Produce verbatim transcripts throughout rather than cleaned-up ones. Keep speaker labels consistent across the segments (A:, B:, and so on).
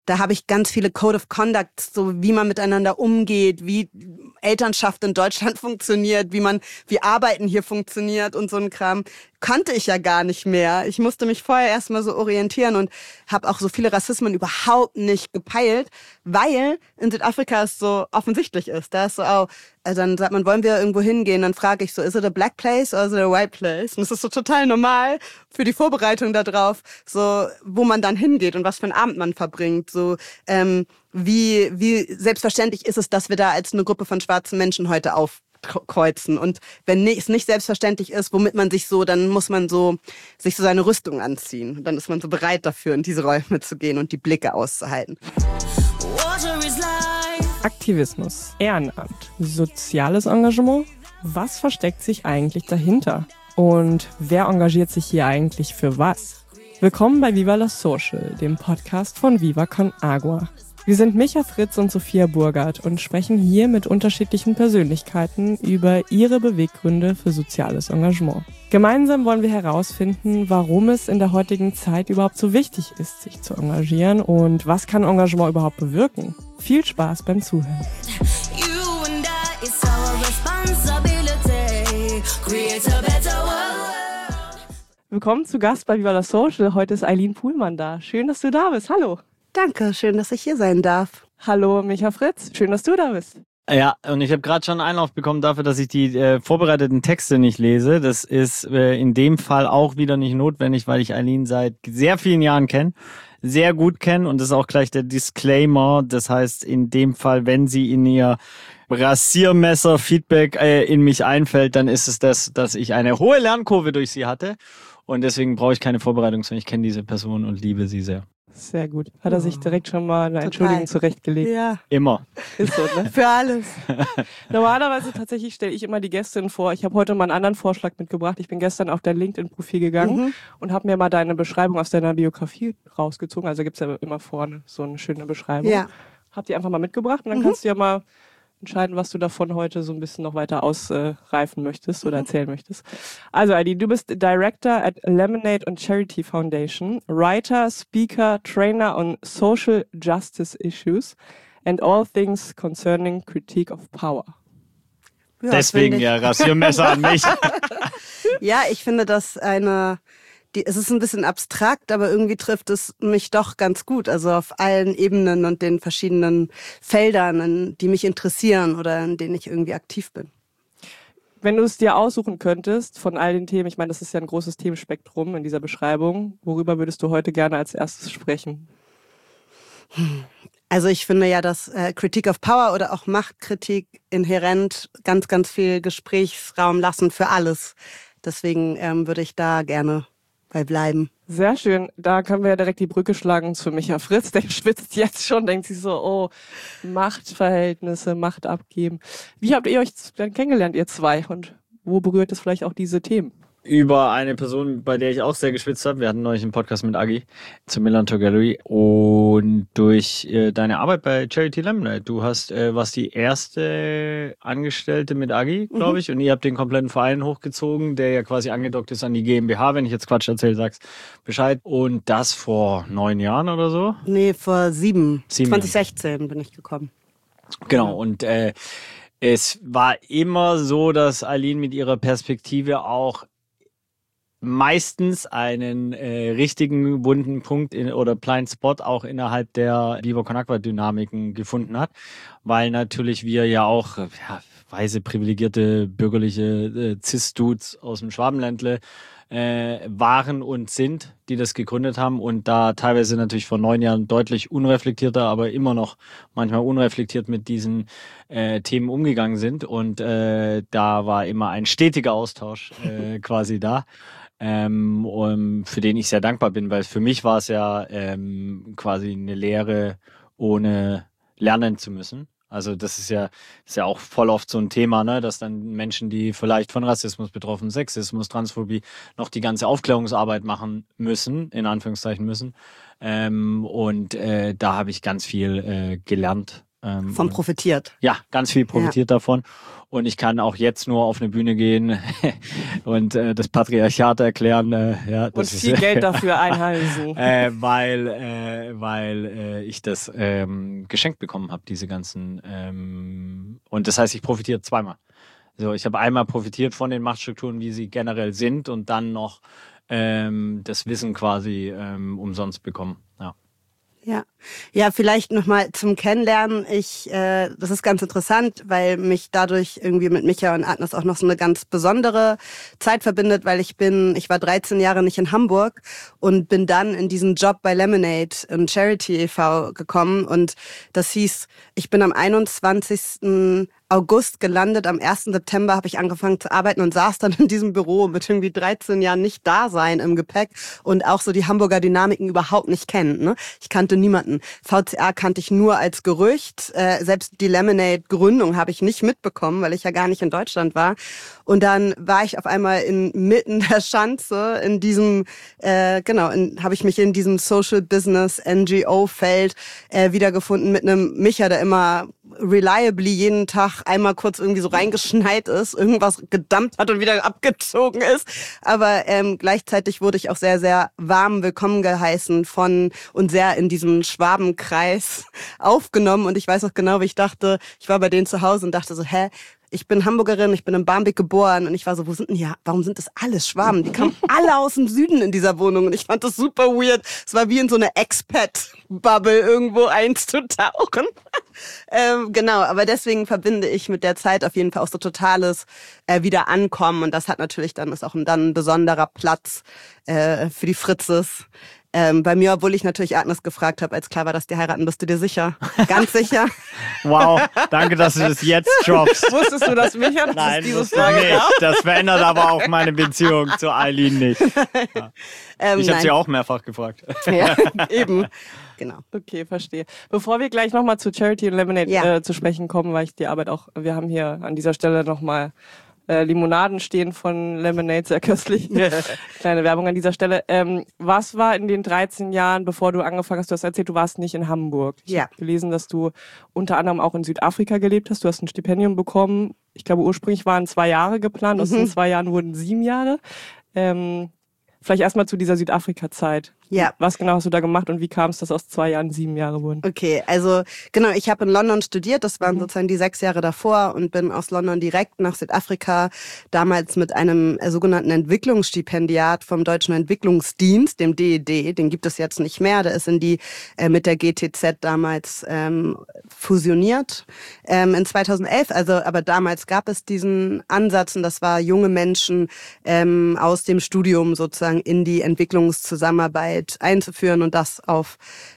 A: Da habe ich ganz viele Code of Conduct, so wie man miteinander umgeht, wie Elternschaft in Deutschland funktioniert, wie man, wie Arbeiten hier funktioniert und so ein Kram. Kannte ich ja gar nicht mehr. Ich musste mich vorher erstmal so orientieren und habe auch so viele Rassismen überhaupt nicht gepeilt, weil in Südafrika es so offensichtlich ist. Da ist so, oh, also dann sagt man, wollen wir irgendwo hingehen? Dann frage ich so, is it a black place or is it a white place? Und das ist so total normal für die Vorbereitung da drauf, so wo man dann hingeht und was für einen Abend man verbringt. So ähm, wie wie selbstverständlich ist es, dass wir da als eine Gruppe von schwarzen Menschen heute aufkreuzen. Und wenn es nicht selbstverständlich ist, womit man sich so, dann muss man so sich so seine Rüstung anziehen. Und dann ist man so bereit dafür, in diese Räume zu gehen und die Blicke auszuhalten.
B: Aktivismus, Ehrenamt, soziales Engagement. Was versteckt sich eigentlich dahinter? Und wer engagiert sich hier eigentlich für was? Willkommen bei Viva la Social, dem Podcast von Viva con Agua. Wir sind Micha Fritz und Sophia Burgert und sprechen hier mit unterschiedlichen Persönlichkeiten über ihre Beweggründe für soziales Engagement. Gemeinsam wollen wir herausfinden, warum es in der heutigen Zeit überhaupt so wichtig ist, sich zu engagieren und was kann Engagement überhaupt bewirken. Viel Spaß beim Zuhören. Willkommen zu Gast bei Viva la Social. Heute ist Eileen Puhlmann da. Schön, dass du da bist. Hallo.
A: Danke, schön, dass ich hier sein darf.
B: Hallo, Micha Fritz. Schön, dass du da bist.
C: Ja, und ich habe gerade schon einen Einlauf bekommen dafür, dass ich die äh, vorbereiteten Texte nicht lese. Das ist äh, in dem Fall auch wieder nicht notwendig, weil ich Eileen seit sehr vielen Jahren kenne, sehr gut kenne, und das ist auch gleich der Disclaimer. Das heißt, in dem Fall, wenn sie in ihr Rasiermesser-Feedback äh, in mich einfällt, dann ist es das, dass ich eine hohe Lernkurve durch sie hatte. Und deswegen brauche ich keine Vorbereitung, sondern ich kenne diese Person und liebe sie sehr.
B: Sehr gut. Hat er sich direkt schon mal eine Entschuldigung zurechtgelegt?
A: Ja.
C: Immer.
B: Ist so, ne?
A: Für alles.
B: Normalerweise tatsächlich stelle ich immer die Gästin vor. Ich habe heute mal einen anderen Vorschlag mitgebracht. Ich bin gestern auf dein LinkedIn-Profil gegangen mhm. und habe mir mal deine Beschreibung aus deiner Biografie rausgezogen. Also gibt's ja immer vorne so eine schöne Beschreibung. Ja. Hab die einfach mal mitgebracht und dann mhm. kannst du ja mal entscheiden, was du davon heute so ein bisschen noch weiter ausreifen möchtest oder erzählen möchtest. Also, Eileen, du bist Director at Lemonade and Charity Foundation, Writer, Speaker, Trainer on Social Justice Issues and all things concerning critique of power.
C: Ja, deswegen ja Rasiermesser an mich.
A: Ja, ich finde das eine... Die, es ist ein bisschen abstrakt, aber irgendwie trifft es mich doch ganz gut. Also auf allen Ebenen und den verschiedenen Feldern, in, die mich interessieren oder in denen ich irgendwie aktiv bin.
B: Wenn du es dir aussuchen könntest von all den Themen, ich meine, das ist ja ein großes Themenspektrum in dieser Beschreibung, worüber würdest du heute gerne als erstes sprechen?
A: Also ich finde ja, dass äh, Critique of Power oder auch Machtkritik inhärent ganz, ganz viel Gesprächsraum lassen für alles. Deswegen ähm, würde ich da gerne bei bleiben.
B: Sehr schön. Da können wir ja direkt die Brücke schlagen zu Micha Fritz. Der schwitzt jetzt schon, denkt sich so, oh, Machtverhältnisse, Macht abgeben. Wie habt ihr euch dann kennengelernt, ihr zwei? Und wo berührt es vielleicht auch diese Themen?
C: Über eine Person, bei der ich auch sehr geschwitzt habe. Wir hatten neulich einen Podcast mit Agi zur Millantor Gallery und durch äh, deine Arbeit bei Charity Lemonade. Du hast, äh, was die erste Angestellte mit Agi, glaube ich, mhm. und ihr habt den kompletten Verein hochgezogen, der ja quasi angedockt ist an die GmbH. Wenn ich jetzt Quatsch erzähle, sagst Bescheid. Und das vor neun Jahren oder so?
A: Nee, vor sieben. sieben zwanzig sechzehn Jahren. Bin ich gekommen.
C: Genau, und äh, es war immer so, dass Eileen mit ihrer Perspektive auch meistens einen äh, richtigen wunden Punkt in, oder Blind Spot auch innerhalb der Viva con Agua Dynamiken gefunden hat, weil natürlich wir ja auch ja, weise, privilegierte, bürgerliche äh, Cis-Dudes aus dem Schwabenländle äh, waren und sind, die das gegründet haben und da teilweise natürlich vor neun Jahren deutlich unreflektierter, aber immer noch manchmal unreflektiert mit diesen äh, Themen umgegangen sind und äh, da war immer ein stetiger Austausch äh, quasi da. Ähm, um, für den ich sehr dankbar bin, weil für mich war es ja ähm, quasi eine Lehre, ohne lernen zu müssen. Also das ist ja, ist ja auch voll oft so ein Thema, ne, dass dann Menschen, die vielleicht von Rassismus betroffen, Sexismus, Transphobie, noch die ganze Aufklärungsarbeit machen müssen, in Anführungszeichen müssen. Ähm, und äh, da habe ich ganz viel äh, gelernt Ähm,
A: Von profitiert.
C: Ja, ganz viel profitiert ja. davon. Und ich kann auch jetzt nur auf eine Bühne gehen und äh, das Patriarchat erklären. Äh, ja, das
B: und viel
C: ist,
B: Geld dafür einheimsen.
C: äh, weil äh, weil äh, ich das ähm, geschenkt bekommen habe, diese ganzen. Ähm, und das heißt, ich profitiere zweimal. So, ich habe einmal profitiert von den Machtstrukturen, wie sie generell sind, und dann noch ähm, das Wissen quasi ähm, umsonst bekommen. Ja.
A: Ja, ja, vielleicht nochmal zum Kennenlernen. Ich, äh, das ist ganz interessant, weil mich dadurch irgendwie mit Micha und Agnes auch noch so eine ganz besondere Zeit verbindet, weil ich bin, ich war dreizehn Jahre nicht in Hamburg und bin dann in diesen Job bei Lemonade und Charity e V gekommen, und das hieß, ich bin am einundzwanzigsten August gelandet, am ersten September habe ich angefangen zu arbeiten und saß dann in diesem Büro mit irgendwie dreizehn Jahren nicht da sein im Gepäck und auch so die Hamburger Dynamiken überhaupt nicht kennen. Ne? Ich kannte niemanden. V C A kannte ich nur als Gerücht. Äh, selbst die Lemonade-Gründung habe ich nicht mitbekommen, weil ich ja gar nicht in Deutschland war. Und dann war ich auf einmal inmitten der Schanze in diesem, äh, genau, habe ich mich in diesem Social Business N G O-Feld äh, wiedergefunden mit einem Micha, der immer reliably jeden Tag einmal kurz irgendwie so reingeschneit ist, irgendwas gedammt hat und wieder abgezogen ist. Aber ähm, gleichzeitig wurde ich auch sehr, sehr warm willkommen geheißen von und sehr in diesem Schwabenkreis aufgenommen. Und ich weiß auch genau, wie ich dachte, ich war bei denen zu Hause und dachte so, hä? Ich bin Hamburgerin, ich bin in Barmbek geboren, und ich war so, wo sind denn hier, warum sind das alles Schwaben? Die kamen alle aus dem Süden in dieser Wohnung, und ich fand das super weird. Es war wie in so eine Expat-Bubble irgendwo einzutauchen. ähm, genau, aber deswegen verbinde ich mit der Zeit auf jeden Fall auch so totales äh, Wiederankommen, und das hat natürlich dann, ist auch ein, dann ein besonderer Platz äh, für die Fritzes. Ähm, bei mir, obwohl ich natürlich Agnes gefragt habe, als klar war, dass die heiraten, bist du dir sicher? Ganz sicher?
C: Wow, danke, dass du das jetzt droppst.
B: Wusstest du, dass Micha das
C: Nein,
B: dieses
C: wusste ich nicht. Das verändert aber auch meine Beziehung zu Eileen nicht. Ja.
A: Ähm,
C: ich habe
A: nein.
C: sie auch mehrfach gefragt.
A: Ja, eben. Genau.
B: Okay, verstehe. Bevor wir gleich nochmal zu Charity und Lemonade
A: Ja.
B: äh, zu sprechen kommen, weil ich die Arbeit auch, wir haben hier an dieser Stelle nochmal äh, Limonaden stehen von Lemonade, sehr köstlich. Kleine Werbung an dieser Stelle. Ähm, was war in den dreizehn Jahren, bevor du angefangen hast, du hast erzählt, du warst nicht in Hamburg. Ich
A: Ja.
B: habe gelesen, dass du unter anderem auch in Südafrika gelebt hast. Du hast ein Stipendium bekommen. Ich glaube, ursprünglich waren zwei Jahre geplant. Aus
A: Mhm.
B: den zwei Jahren wurden sieben Jahre. Ähm, vielleicht erstmal zu dieser Südafrika-Zeit.
A: Ja.
B: Was genau hast du da gemacht und wie kam es, dass aus zwei Jahren sieben Jahre wurden?
A: Okay, also genau, ich habe in London studiert, das waren
B: Mhm.
A: sozusagen die sechs Jahre davor, und bin aus London direkt nach Südafrika, damals mit einem äh, sogenannten Entwicklungsstipendiat vom Deutschen Entwicklungsdienst, dem D E D, den gibt es jetzt nicht mehr, der ist in die äh, mit der G T Z damals ähm, fusioniert ähm, in zweitausendelf, also aber damals gab es diesen Ansatz, und das war junge Menschen ähm, aus dem Studium sozusagen in die Entwicklungszusammenarbeit einzuführen, und das auf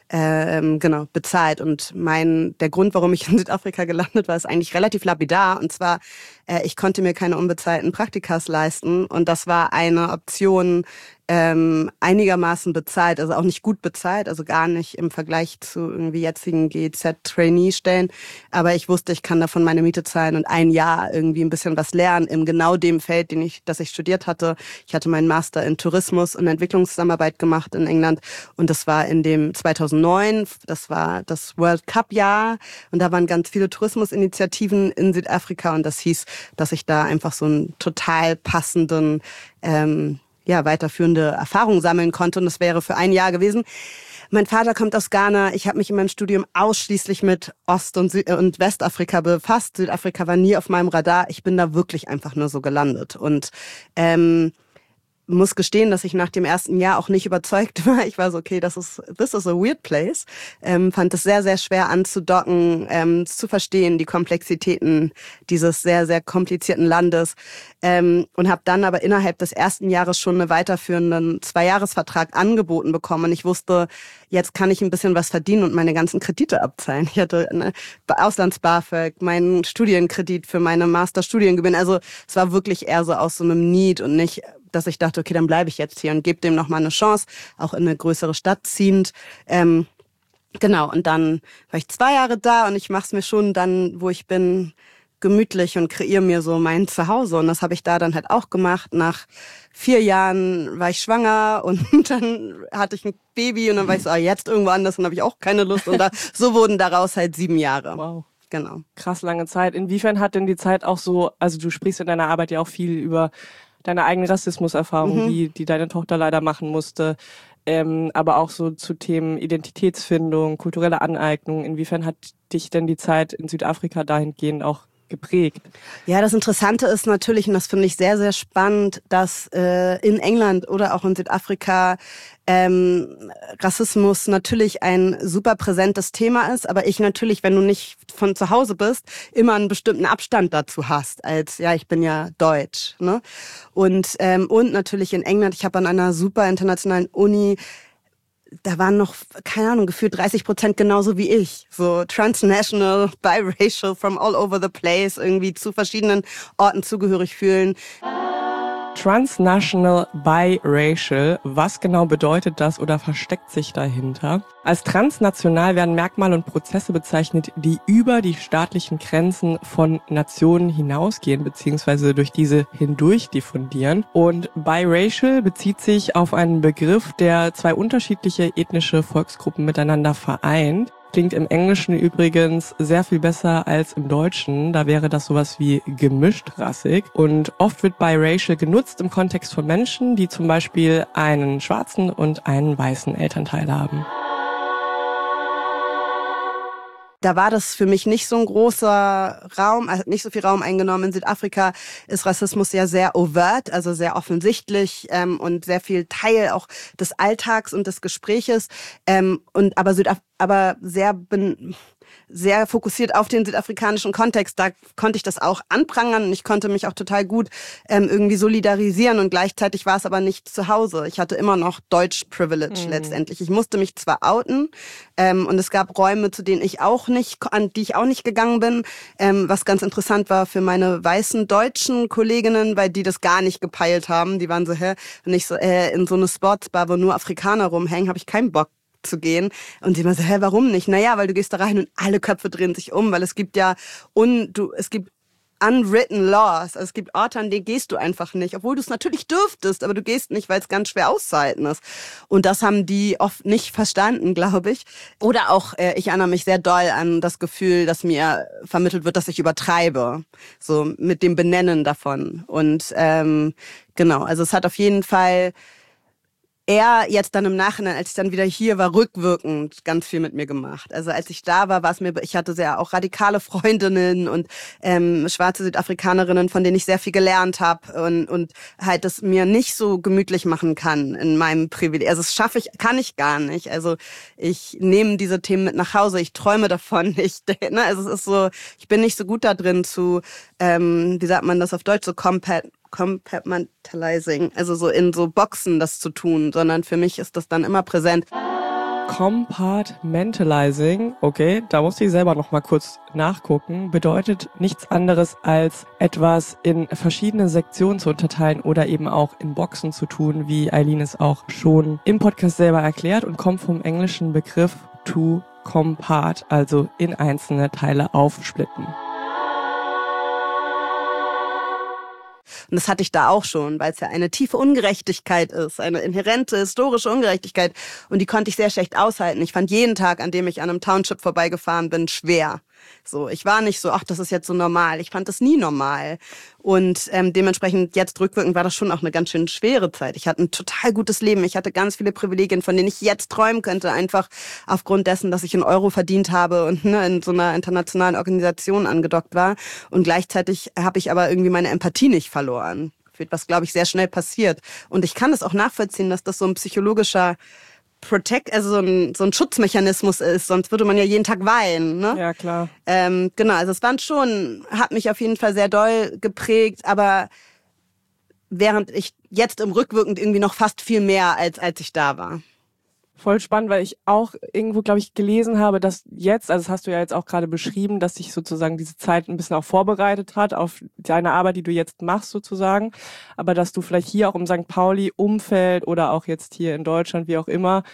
A: ähm, genau bezahlt. Und mein der Grund, warum ich in Südafrika gelandet war, ist eigentlich relativ lapidar. Und zwar, äh, ich konnte mir keine unbezahlten Praktikas leisten, und das war eine Option, ähm, einigermaßen bezahlt, also auch nicht gut bezahlt, also gar nicht im Vergleich zu irgendwie jetzigen G E Z-Trainee-Stellen. Aber ich wusste, ich kann davon meine Miete zahlen und ein Jahr irgendwie ein bisschen was lernen in genau dem Feld, den ich, das ich studiert hatte. Ich hatte meinen Master in Tourismus und Entwicklungszusammenarbeit gemacht in England, und das war in dem zweitausendneun, das war das World Cup-Jahr, und da waren ganz viele Tourismusinitiativen in Südafrika, und das hieß, dass ich da einfach so einen total passenden ähm, ja, weiterführende Erfahrung sammeln konnte, und das wäre für ein Jahr gewesen. Mein Vater kommt aus Ghana. Ich habe mich in meinem Studium ausschließlich mit Ost- und, Sü- und Westafrika befasst. Südafrika war nie auf meinem Radar. Ich bin da wirklich einfach nur so gelandet. Und ähm, muss gestehen, dass ich nach dem ersten Jahr auch nicht überzeugt war. Ich war so, okay, das ist, this is a weird place. Ähm, fand es sehr, sehr schwer anzudocken, ähm, zu verstehen, die Komplexitäten dieses sehr, sehr komplizierten Landes. Ähm, und habe dann aber innerhalb des ersten Jahres schon einen weiterführenden Zweijahresvertrag angeboten bekommen. Und ich wusste, jetzt kann ich ein bisschen was verdienen und meine ganzen Kredite abzahlen. Ich hatte eine Auslands-BAföG, meinen Studienkredit für meine Masterstudiengewinn. Also es war wirklich eher so aus so einem Need und nicht, dass ich dachte, okay, dann bleibe ich jetzt hier und gebe dem nochmal eine Chance, auch in eine größere Stadt ziehend. Ähm, genau, und dann war ich zwei Jahre da, und ich mache es mir schon dann, wo ich bin, gemütlich und kreiere mir so mein Zuhause. Und das habe ich da dann halt auch gemacht. Nach vier Jahren war ich schwanger und dann hatte ich ein Baby und dann war ich so, ah, jetzt irgendwo anders, dann habe ich auch keine Lust. Und da, so wurden daraus halt sieben Jahre.
B: Wow.
A: Genau.
B: Krass lange Zeit. Inwiefern hat denn die Zeit auch so, also du sprichst in deiner Arbeit ja auch viel über deine eigene Rassismuserfahrung,
A: Mhm.
B: die, die deine Tochter leider machen musste, ähm, aber auch so zu Themen Identitätsfindung, kulturelle Aneignung. Inwiefern hat dich denn die Zeit in Südafrika dahingehend auch geprägt?
A: Ja, das Interessante ist natürlich, und das finde ich sehr, sehr spannend, dass äh, in England oder auch in Südafrika ähm, Rassismus natürlich ein super präsentes Thema ist, aber ich natürlich, wenn du nicht von zu Hause bist, immer einen bestimmten Abstand dazu hast, als, ja, ich bin ja deutsch. Ne? Und, ähm, und natürlich in England, ich habe an einer super internationalen Uni, da waren noch, keine Ahnung, gefühlt dreißig Prozent genauso wie ich. So transnational, biracial, from all over the place, irgendwie zu verschiedenen Orten zugehörig fühlen.
B: Transnational Biracial, was genau bedeutet das oder versteckt sich dahinter? Als transnational werden Merkmale und Prozesse bezeichnet, die über die staatlichen Grenzen von Nationen hinausgehen bzw. durch diese hindurch diffundieren. Und biracial bezieht sich auf einen Begriff, der zwei unterschiedliche ethnische Volksgruppen miteinander vereint. Klingt im Englischen übrigens sehr viel besser als im Deutschen. Da wäre das sowas wie gemischtrassig. Und oft wird biracial genutzt im Kontext von Menschen, die zum Beispiel einen schwarzen und einen weißen Elternteil haben.
A: Da war das für mich nicht so ein großer Raum, also nicht so viel Raum eingenommen. In Südafrika ist Rassismus ja sehr overt, also sehr offensichtlich ähm, und sehr viel Teil auch des Alltags und des Gespräches. Ähm, und aber Südaf- aber sehr ben- sehr fokussiert auf den südafrikanischen Kontext. Da konnte ich das auch anprangern und ich konnte mich auch total gut ähm, irgendwie solidarisieren und gleichzeitig war es aber nicht zu Hause. Ich hatte immer noch Deutsch-Privilege mhm. letztendlich. Ich musste mich zwar outen ähm, und es gab Räume, zu denen ich auch nicht, an die ich auch nicht gegangen bin, ähm, was ganz interessant war für meine weißen deutschen Kolleginnen, weil die das gar nicht gepeilt haben. Die waren so, hä, wenn ich so äh, in so eine Sportsbar, wo nur Afrikaner rumhängen, habe ich keinen Bock zu gehen. Und sie immer so, hä, warum nicht? Naja, weil du gehst da rein und alle Köpfe drehen sich um, weil es gibt ja un, du, es gibt unwritten laws. Also es gibt Orte, an denen gehst du einfach nicht, obwohl du es natürlich dürftest, aber du gehst nicht, weil es ganz schwer auszuhalten ist. Und das haben die oft nicht verstanden, glaube ich. Oder auch, äh, ich erinnere mich sehr doll an das Gefühl, dass mir vermittelt wird, dass ich übertreibe. So mit dem Benennen davon. Und ähm, genau, also es hat auf jeden Fall er jetzt dann im Nachhinein, als ich dann wieder hier war, rückwirkend ganz viel mit mir gemacht. Also als ich da war, war es mir, ich hatte sehr auch radikale Freundinnen und ähm, schwarze Südafrikanerinnen, von denen ich sehr viel gelernt habe und und halt das mir nicht so gemütlich machen kann in meinem Privileg. Also das schaffe ich, kann ich gar nicht. Also ich nehme diese Themen mit nach Hause, ich träume davon. Ich, ne, also es ist so, ich bin nicht so gut da drin zu, ähm, wie sagt man das auf Deutsch, so compat Compartmentalizing, also so in so Boxen das zu tun, sondern für mich ist das dann immer präsent.
B: Compartmentalizing, okay, da musste ich selber noch mal kurz nachgucken, bedeutet nichts anderes als etwas in verschiedene Sektionen zu unterteilen oder eben auch in Boxen zu tun, wie Eileen es auch schon im Podcast selber erklärt und kommt vom englischen Begriff to compart, also in einzelne Teile aufsplitten.
A: Und das hatte ich da auch schon, weil es ja eine tiefe Ungerechtigkeit ist, eine inhärente historische Ungerechtigkeit. Und die konnte ich sehr schlecht aushalten. Ich fand jeden Tag, an dem ich an einem Township vorbeigefahren bin, schwer. So, ich war nicht so, ach, das ist jetzt so normal. Ich fand das nie normal. Und ähm, dementsprechend jetzt rückwirkend war das schon auch eine ganz schön schwere Zeit. Ich hatte ein total gutes Leben. Ich hatte ganz viele Privilegien, von denen ich jetzt träumen könnte, einfach aufgrund dessen, dass ich einen Euro verdient habe und ne, in so einer internationalen Organisation angedockt war. Und gleichzeitig habe ich aber irgendwie meine Empathie nicht verloren. Für was, glaube ich, sehr schnell passiert. Und ich kann das auch nachvollziehen, dass das so ein psychologischer Protect, also so ein, so ein Schutzmechanismus ist, sonst würde man ja jeden Tag weinen, ne?
B: Ja, klar.
A: Ähm, genau, also es waren schon, hat mich auf jeden Fall sehr doll geprägt, aber während ich jetzt im Rückwirkend irgendwie noch fast viel mehr, als als ich da war.
B: Voll spannend, weil ich auch irgendwo, glaube ich, gelesen habe, dass jetzt, also das hast du ja jetzt auch gerade beschrieben, dass sich sozusagen diese Zeit ein bisschen auch vorbereitet hat auf deine Arbeit, die du jetzt machst sozusagen, aber dass du vielleicht hier auch im Sankt Pauli-Umfeld oder auch jetzt hier in Deutschland, wie auch immer,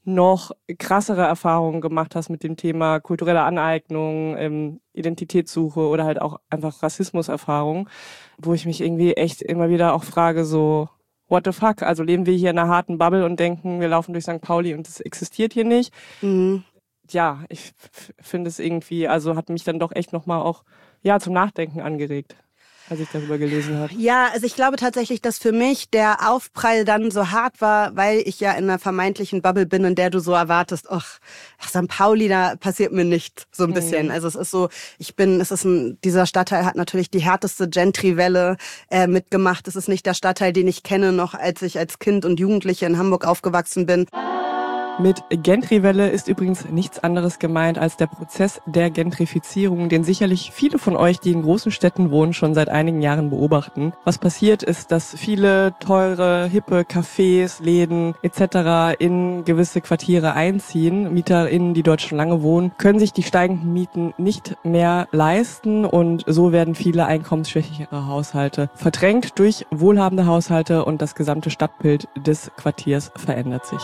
B: noch krassere Erfahrungen gemacht hast mit dem Thema kulturelle Aneignung, ähm, Identitätssuche oder halt auch einfach Rassismuserfahrung, wo ich mich irgendwie echt immer wieder auch frage, so, what the fuck? Also leben wir hier in einer harten Bubble und denken, wir laufen durch Sankt Pauli und es existiert hier nicht.
A: Mhm.
B: Ja, ich f- finde es irgendwie, also hat mich dann doch echt nochmal auch ja, zum Nachdenken angeregt, als ich darüber gelesen habe.
A: Ja, also ich glaube tatsächlich, dass für mich der Aufprall dann so hart war, weil ich ja in einer vermeintlichen Bubble bin, in der du so erwartest, ach, Sankt Pauli, da passiert mir nichts, so ein bisschen. Mhm. Also es ist so, ich bin, es ist ein, dieser Stadtteil hat natürlich die härteste Gentry-Welle äh, mitgemacht. Es ist nicht der Stadtteil, den ich kenne, noch als ich als Kind und Jugendliche in Hamburg aufgewachsen bin.
B: Mit Gentrywelle ist übrigens nichts anderes gemeint als der Prozess der Gentrifizierung, den sicherlich viele von euch, die in großen Städten wohnen, schon seit einigen Jahren beobachten. Was passiert ist, dass viele teure, hippe Cafés, Läden et cetera in gewisse Quartiere einziehen. MieterInnen, die dort schon lange wohnen, können sich die steigenden Mieten nicht mehr leisten und so werden viele einkommensschwächere Haushalte verdrängt durch wohlhabende Haushalte und das gesamte Stadtbild des Quartiers verändert sich.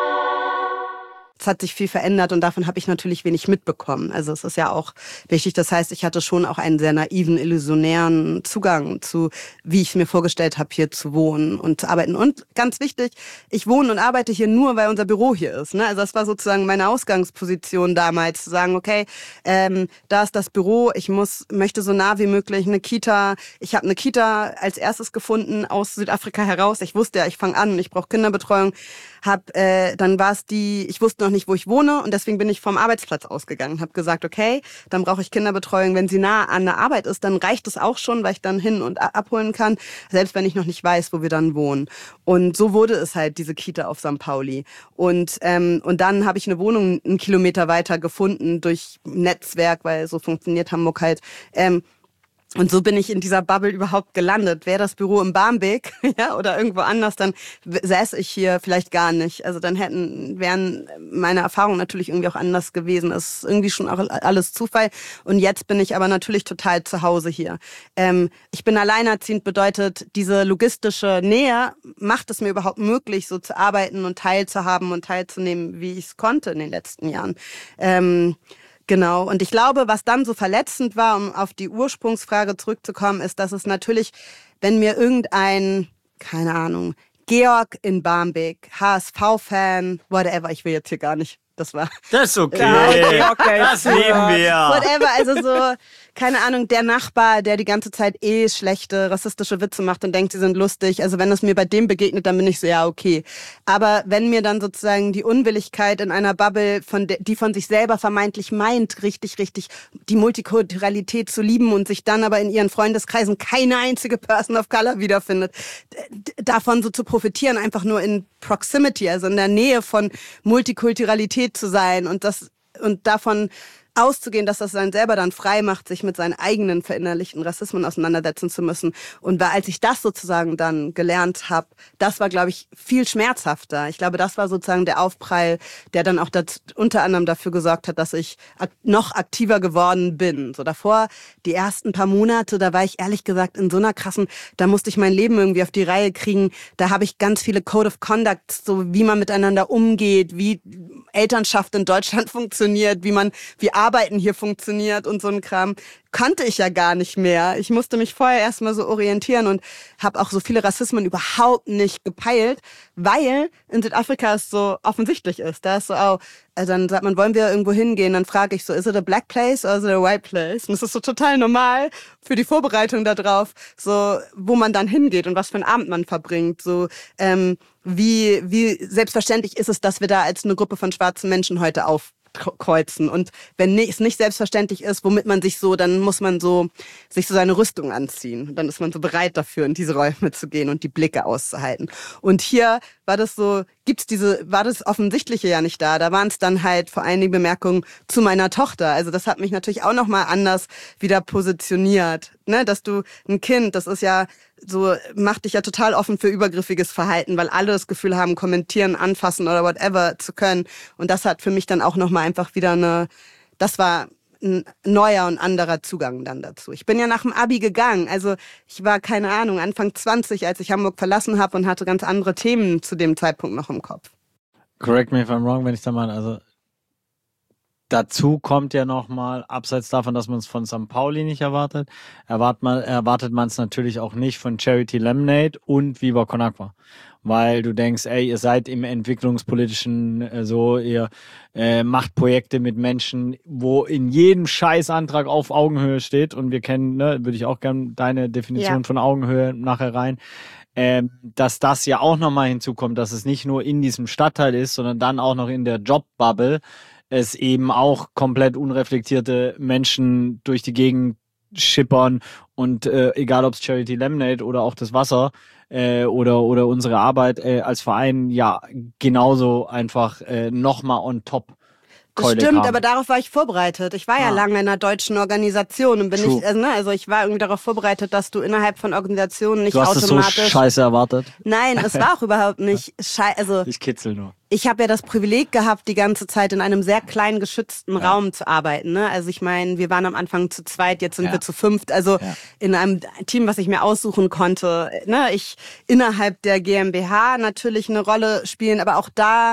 A: Es hat sich viel verändert und davon habe ich natürlich wenig mitbekommen. Also es ist ja auch wichtig. Das heißt, ich hatte schon auch einen sehr naiven, illusionären Zugang zu, wie ich es mir vorgestellt habe, hier zu wohnen und zu arbeiten. Und ganz wichtig, ich wohne und arbeite hier nur, weil unser Büro hier ist. Ne? Also das war sozusagen meine Ausgangsposition damals, zu sagen, okay, ähm, da ist das Büro, ich muss möchte so nah wie möglich eine Kita. Ich habe eine Kita als erstes gefunden aus Südafrika heraus. Ich wusste ja, ich fange an, ich brauche Kinderbetreuung. Hab, äh, dann war es die, ich wusste noch nicht, wo ich wohne und deswegen bin ich vom Arbeitsplatz ausgegangen. Habe gesagt, okay, dann brauche ich Kinderbetreuung. Wenn sie nah an der Arbeit ist, dann reicht es auch schon, weil ich dann hin und abholen kann, selbst wenn ich noch nicht weiß, wo wir dann wohnen. Und so wurde es halt, diese Kita auf Sankt Pauli. Und ähm, und dann habe ich eine Wohnung einen Kilometer weiter gefunden durch Netzwerk, weil so funktioniert Hamburg halt. Ähm, Und so bin ich in dieser Bubble überhaupt gelandet. Wäre das Büro in Barmbek, ja, oder irgendwo anders, dann säße ich hier vielleicht gar nicht. Also dann hätten, wären meine Erfahrungen natürlich irgendwie auch anders gewesen. Es ist irgendwie schon auch alles Zufall. Und jetzt bin ich aber natürlich total zu Hause hier. Ähm, ich bin alleinerziehend, bedeutet, diese logistische Nähe macht es mir überhaupt möglich, so zu arbeiten und teilzuhaben und teilzunehmen, wie ich es konnte in den letzten Jahren. Ähm, Genau. Und ich glaube, was dann so verletzend war, um auf die Ursprungsfrage zurückzukommen, ist, dass es natürlich, wenn mir irgendein, keine Ahnung, Georg in Barmbek, H S V-Fan, whatever, ich will jetzt hier gar nicht, das war...
C: Das ist okay,
A: ja,
C: okay das lieben wir.
A: Whatever, also so, keine Ahnung, der Nachbar, der die ganze Zeit eh schlechte, rassistische Witze macht und denkt, sie sind lustig, also wenn es mir bei dem begegnet, dann bin ich so, ja, okay. Aber wenn mir dann sozusagen die Unwilligkeit in einer Bubble, von de, die von sich selber vermeintlich meint, richtig, richtig die Multikulturalität zu lieben und sich dann aber in ihren Freundeskreisen keine einzige Person of Color wiederfindet, davon so zu profitieren, einfach nur in Proximity, also in der Nähe von Multikulturalität zu sein und das und davon auszugehen, dass das dann selber dann frei macht, sich mit seinen eigenen verinnerlichten Rassismen auseinandersetzen zu müssen. Und weil, als ich das sozusagen dann gelernt habe, das war, glaube ich, viel schmerzhafter. Ich glaube, das war sozusagen der Aufprall, der dann auch das, unter anderem dafür gesorgt hat, dass ich ak- noch aktiver geworden bin. So davor, die ersten paar Monate, da war ich ehrlich gesagt in so einer krassen, da musste ich mein Leben irgendwie auf die Reihe kriegen. Da habe ich ganz viele Code of Conduct, so wie man miteinander umgeht, wie Elternschaft in Deutschland funktioniert, wie man, wie Arbeiten hier funktioniert und so ein Kram, kannte ich ja gar nicht mehr. Ich musste mich vorher erstmal so orientieren und habe auch so viele Rassismen überhaupt nicht gepeilt, weil in Südafrika es so offensichtlich ist. Da ist so, oh, also dann sagt man, wollen wir irgendwo hingehen? Dann frage ich so, is it a black place or is it a white place? Und das ist so total normal für die Vorbereitung da drauf, so wo man dann hingeht und was für einen Abend man verbringt. So ähm, wie wie selbstverständlich ist es, dass wir da als eine Gruppe von schwarzen Menschen heute auf kreuzen. Und wenn es nicht selbstverständlich ist, womit man sich so, dann muss man so sich so seine Rüstung anziehen. Und dann ist man so bereit dafür, in diese Räume zu gehen und die Blicke auszuhalten. Und hier war das so, gibt's diese, war das Offensichtliche ja nicht da. Da waren es dann halt vor allen Dingen Bemerkungen zu meiner Tochter. Also das hat mich natürlich auch nochmal anders wieder positioniert. Ne, dass du ein Kind, das ist ja so, macht dich ja total offen für übergriffiges Verhalten, weil alle das Gefühl haben, kommentieren, anfassen oder whatever zu können. Und das hat für mich dann auch nochmal einfach wieder eine, das war ein neuer und anderer Zugang dann dazu. Ich bin ja nach dem Abi gegangen, also ich war, keine Ahnung, Anfang zwanzig, als ich Hamburg verlassen habe und hatte ganz andere Themen zu dem Zeitpunkt noch im Kopf.
C: correct me if I'm wrong, wenn ich da mal, also dazu kommt ja nochmal, abseits davon, dass man es von Sankt Pauli nicht erwartet, erwartet man erwartet man es natürlich auch nicht von Charity Lemonade und Viva Con Agua. Weil du denkst, ey, ihr seid im entwicklungspolitischen äh, so, ihr äh, macht Projekte mit Menschen, wo in jedem Scheißantrag auf Augenhöhe steht. Und wir kennen, ne, würde ich auch gerne deine Definition ja. von Augenhöhe nachher rein. Ähm, dass das ja auch nochmal hinzukommt, dass es nicht nur in diesem Stadtteil ist, sondern dann auch noch in der Jobbubble es eben auch komplett unreflektierte Menschen durch die Gegend schippern und äh, egal ob es Charity Lemonade oder auch das Wasser äh, oder oder unsere Arbeit äh, als Verein ja genauso einfach äh, nochmal on top.
A: Das stimmt, haben. Aber darauf war ich vorbereitet. Ich war ja ah. lange in einer deutschen Organisation und bin True. nicht, also, ne, also ich war irgendwie darauf vorbereitet, dass du innerhalb von Organisationen nicht
C: du hast
A: automatisch.
C: Das so scheiße erwartet?
A: Nein, es war auch überhaupt nicht scheiße. Also
C: ich kitzel nur.
A: Ich habe ja das Privileg gehabt, die ganze Zeit in einem sehr kleinen, geschützten ja. Raum zu arbeiten. Ne? Also ich meine, wir waren am Anfang zu zweit, jetzt sind ja. wir zu fünft. Also ja. in einem Team, was ich mir aussuchen konnte. Ne? Ich innerhalb der GmbH natürlich eine Rolle spielen, aber auch da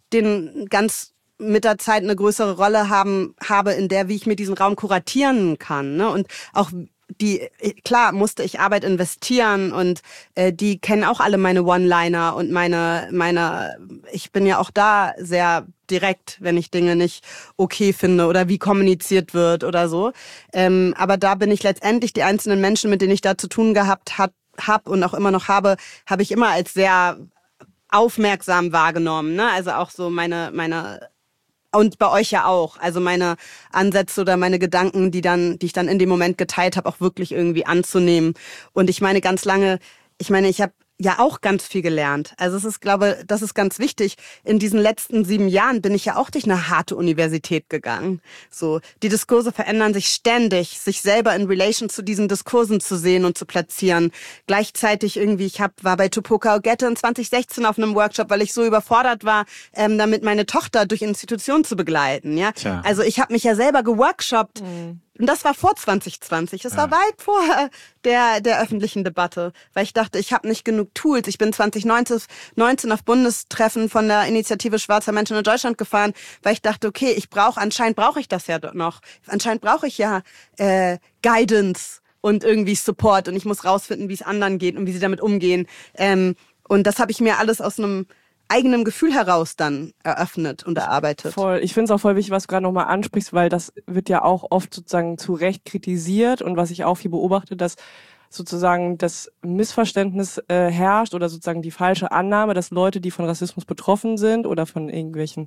A: den ganz mit der Zeit eine größere Rolle haben habe, in der, wie ich mir diesen Raum kuratieren kann. Ne? Und auch die, klar, musste ich Arbeit investieren und äh, die kennen auch alle meine One-Liner und meine, meine, ich bin ja auch da sehr direkt, wenn ich Dinge nicht okay finde oder wie kommuniziert wird oder so. Ähm, aber da bin ich letztendlich die einzelnen Menschen, mit denen ich da zu tun gehabt hat, hab und auch immer noch habe, habe ich immer als sehr aufmerksam wahrgenommen. Ne? Also auch so meine, meine und bei euch ja auch. Also meine Ansätze oder meine Gedanken, die dann, die ich dann in dem Moment geteilt habe, auch wirklich irgendwie anzunehmen. Und ich meine ganz lange, ich meine, ich habe ja auch ganz viel gelernt. Also es ist, glaube, das ist ganz wichtig. In diesen letzten sieben Jahren bin ich ja auch durch eine harte Universität gegangen. So, die Diskurse verändern sich ständig, sich selber in Relation zu diesen Diskursen zu sehen und zu platzieren. Gleichzeitig irgendwie, ich hab, war bei Tupoka Ogette in zwanzig sechzehn auf einem Workshop, weil ich so überfordert war, ähm, damit meine Tochter durch Institutionen zu begleiten. Ja, Tja. Also ich habe mich ja selber geworkshoppt. Mhm. Und das war vor zwanzig zwanzig. Das ja. war weit vor der der öffentlichen Debatte, weil ich dachte, ich habe nicht genug Tools. Ich bin zwanzig neunzehn auf Bundestreffen von der Initiative Schwarzer Menschen in Deutschland gefahren, weil ich dachte, okay, ich brauche anscheinend brauche ich das ja noch. Anscheinend brauche ich ja äh, Guidance und irgendwie Support und ich muss rausfinden, wie es anderen geht und wie sie damit umgehen. Ähm, und das habe ich mir alles aus einem eigenem Gefühl heraus dann eröffnet und erarbeitet.
B: Voll. Ich finde es auch voll wichtig, was du gerade nochmal ansprichst, weil das wird ja auch oft sozusagen zu Recht kritisiert und was ich auch hier beobachte, dass sozusagen das Missverständnis äh, herrscht oder sozusagen die falsche Annahme, dass Leute, die von Rassismus betroffen sind oder von irgendwelchen,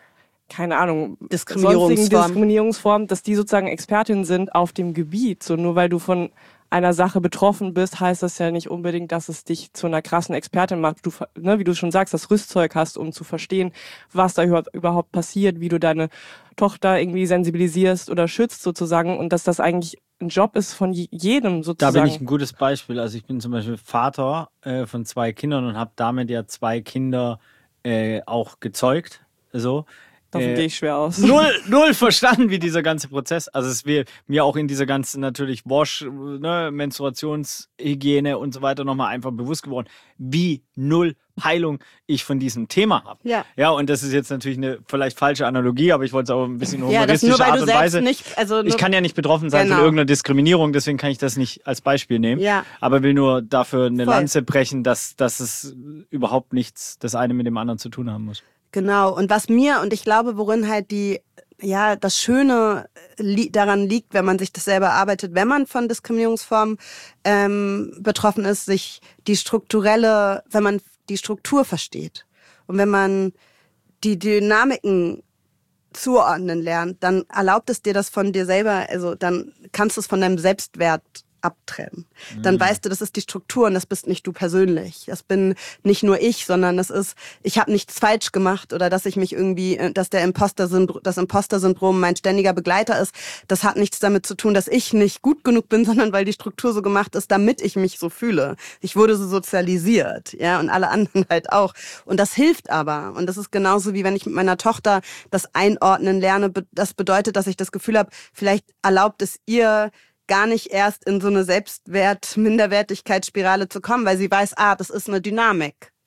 B: keine Ahnung,
A: Diskriminierungsformen,
B: Diskriminierungsformen, dass die sozusagen Expertinnen sind auf dem Gebiet. So nur weil du von einer Sache betroffen bist, heißt das ja nicht unbedingt, dass es dich zu einer krassen Expertin macht. Du, ne, wie du schon sagst, das Rüstzeug hast, um zu verstehen, was da überhaupt passiert, wie du deine Tochter irgendwie sensibilisierst oder schützt sozusagen und dass das eigentlich ein Job ist von jedem sozusagen.
C: Da bin ich ein gutes Beispiel. Also ich bin zum Beispiel Vater äh, von zwei Kindern und habe damit ja zwei Kinder äh, auch gezeugt. So.
B: Davon äh, gehe ich schwer aus.
C: Null, null verstanden, wie dieser ganze Prozess. Also es wäre mir auch in dieser ganzen natürlich Wash, ne, Menstruationshygiene und so weiter nochmal einfach bewusst geworden, wie null Peilung ich von diesem Thema habe.
A: Ja.
C: Ja, und das ist jetzt natürlich eine vielleicht falsche Analogie, aber ich wollte es auch ein bisschen humoristische
A: ja, das nur, weil
C: Art
A: du
C: und Weise.
A: Nicht, also
C: ich kann ja nicht betroffen sein genau. von irgendeiner Diskriminierung, deswegen kann ich das nicht als Beispiel nehmen.
A: Ja.
C: Aber will nur dafür eine
A: Voll.
C: Lanze brechen, dass, dass es überhaupt nichts das eine mit dem anderen zu tun haben muss.
A: Genau, und was mir, und ich glaube, worin halt die, ja, das Schöne li- daran liegt, wenn man sich das selber arbeitet, wenn man von Diskriminierungsformen ähm, betroffen ist, sich die strukturelle, wenn man die Struktur versteht und wenn man die Dynamiken zuordnen lernt, dann erlaubt es dir das von dir selber, also dann kannst du es von deinem Selbstwert abtrennen. Dann mhm. weißt du, das ist die Struktur und das bist nicht du persönlich. Das bin nicht nur ich, sondern das ist, ich habe nichts falsch gemacht oder dass ich mich irgendwie, dass der Imposter-Syndrom, das Imposter-Syndrom mein ständiger Begleiter ist. Das hat nichts damit zu tun, dass ich nicht gut genug bin, sondern weil die Struktur so gemacht ist, damit ich mich so fühle. Ich wurde so sozialisiert, ja, und alle anderen halt auch. Und das hilft aber. Und das ist genauso wie wenn ich mit meiner Tochter das Einordnen lerne. Das bedeutet, dass ich das Gefühl habe, vielleicht erlaubt es ihr, gar nicht erst in so eine Selbstwert-Minderwertigkeitsspirale zu kommen, weil sie weiß, ah, das ist eine Dynamik.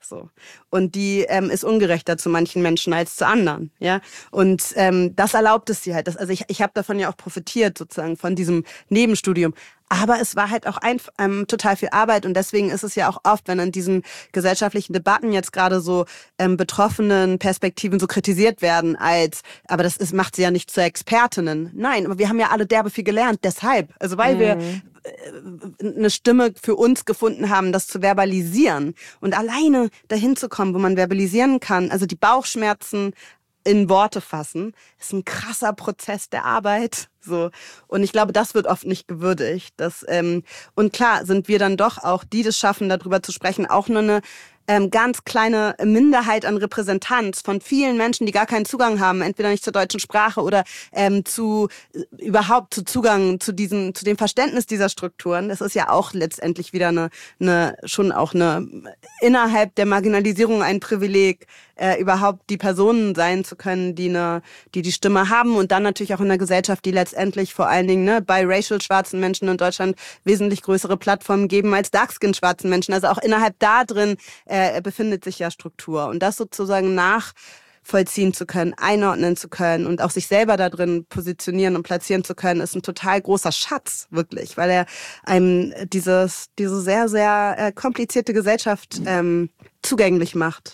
A: so. Und die ähm, ist ungerechter zu manchen Menschen als zu anderen. Ja? Und ähm, das erlaubt es sie halt. Das, also ich, ich habe davon ja auch profitiert, sozusagen, von diesem Nebenstudium. Aber es war halt auch ein, ähm, total viel Arbeit und deswegen ist es ja auch oft, wenn in diesen gesellschaftlichen Debatten jetzt gerade so ähm, betroffenen Perspektiven so kritisiert werden als, aber das ist, macht sie ja nicht zu Expertinnen. Nein, aber wir haben ja alle derbe viel gelernt, deshalb. Also weil mhm. wir äh, eine Stimme für uns gefunden haben, das zu verbalisieren und alleine dahin zu kommen, wo man verbalisieren kann, also die Bauchschmerzen in Worte fassen, ist ein krasser Prozess der Arbeit. So. Und ich glaube, das wird oft nicht gewürdigt. Das, ähm, und klar sind wir dann doch auch, die das schaffen, darüber zu sprechen, auch nur eine ähm, ganz kleine Minderheit an Repräsentanz von vielen Menschen, die gar keinen Zugang haben, entweder nicht zur deutschen Sprache oder ähm, zu äh, überhaupt zu Zugang zu diesem, zu dem Verständnis dieser Strukturen. Das ist ja auch letztendlich wieder eine, eine schon auch eine innerhalb der Marginalisierung ein Privileg, äh, überhaupt die Personen sein zu können, die eine, die die Stimme haben und dann natürlich auch in einer Gesellschaft, die letztendlich vor allen Dingen ne, biracial schwarzen Menschen in Deutschland wesentlich größere Plattformen geben als dark-skin schwarzen Menschen. Also auch innerhalb da drin äh, befindet sich ja Struktur und das sozusagen nachvollziehen zu können, einordnen zu können und auch sich selber da drin positionieren und platzieren zu können, ist ein total großer Schatz, wirklich, weil er einem dieses, diese sehr, sehr äh, komplizierte Gesellschaft ähm, zugänglich macht.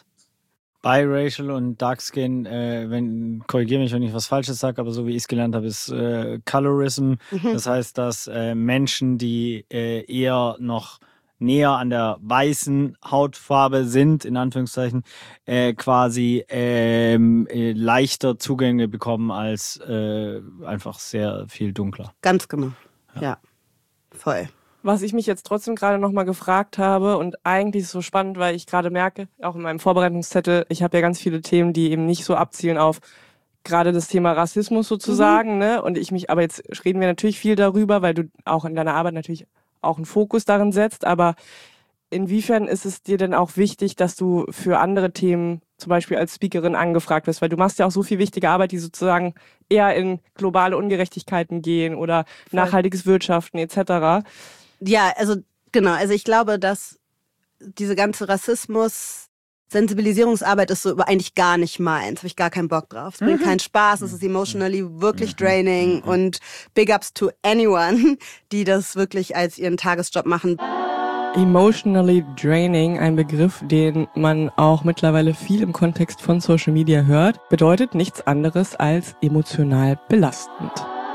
C: Biracial und Darkskin, äh, wenn, korrigiere mich, wenn ich was Falsches sage, aber so wie ich es gelernt habe, ist äh, Colorism. Mhm. Das heißt, dass äh, Menschen, die äh, eher noch näher an der weißen Hautfarbe sind, in Anführungszeichen, äh, quasi ähm, äh, leichter Zugänge bekommen als äh, einfach sehr viel dunkler.
A: Ganz genau, ja, ja. Voll.
B: Was ich mich jetzt trotzdem gerade nochmal gefragt habe und eigentlich ist es so spannend, weil ich gerade merke, auch in meinem Vorbereitungszettel, ich habe ja ganz viele Themen, die eben nicht so abzielen auf gerade das Thema Rassismus sozusagen, mhm. ne? Und ich mich, aber jetzt reden wir natürlich viel darüber, weil du auch in deiner Arbeit natürlich auch einen Fokus darin setzt, aber inwiefern ist es dir denn auch wichtig, dass du für andere Themen zum Beispiel als Speakerin angefragt wirst, weil du machst ja auch so viel wichtige Arbeit, die sozusagen eher in globale Ungerechtigkeiten gehen oder Voll. nachhaltiges Wirtschaften et cetera.
A: Ja, also genau, also ich glaube, dass diese ganze Rassismus, Sensibilisierungsarbeit ist so eigentlich gar nicht meins, habe ich gar keinen Bock drauf. Es bringt mhm. keinen Spaß, es ist emotionally wirklich draining mhm. und big ups to anyone, die das wirklich als ihren Tagesjob machen.
B: Emotionally draining, ein Begriff, den man auch mittlerweile viel im Kontext von Social Media hört, bedeutet nichts anderes als emotional belastend.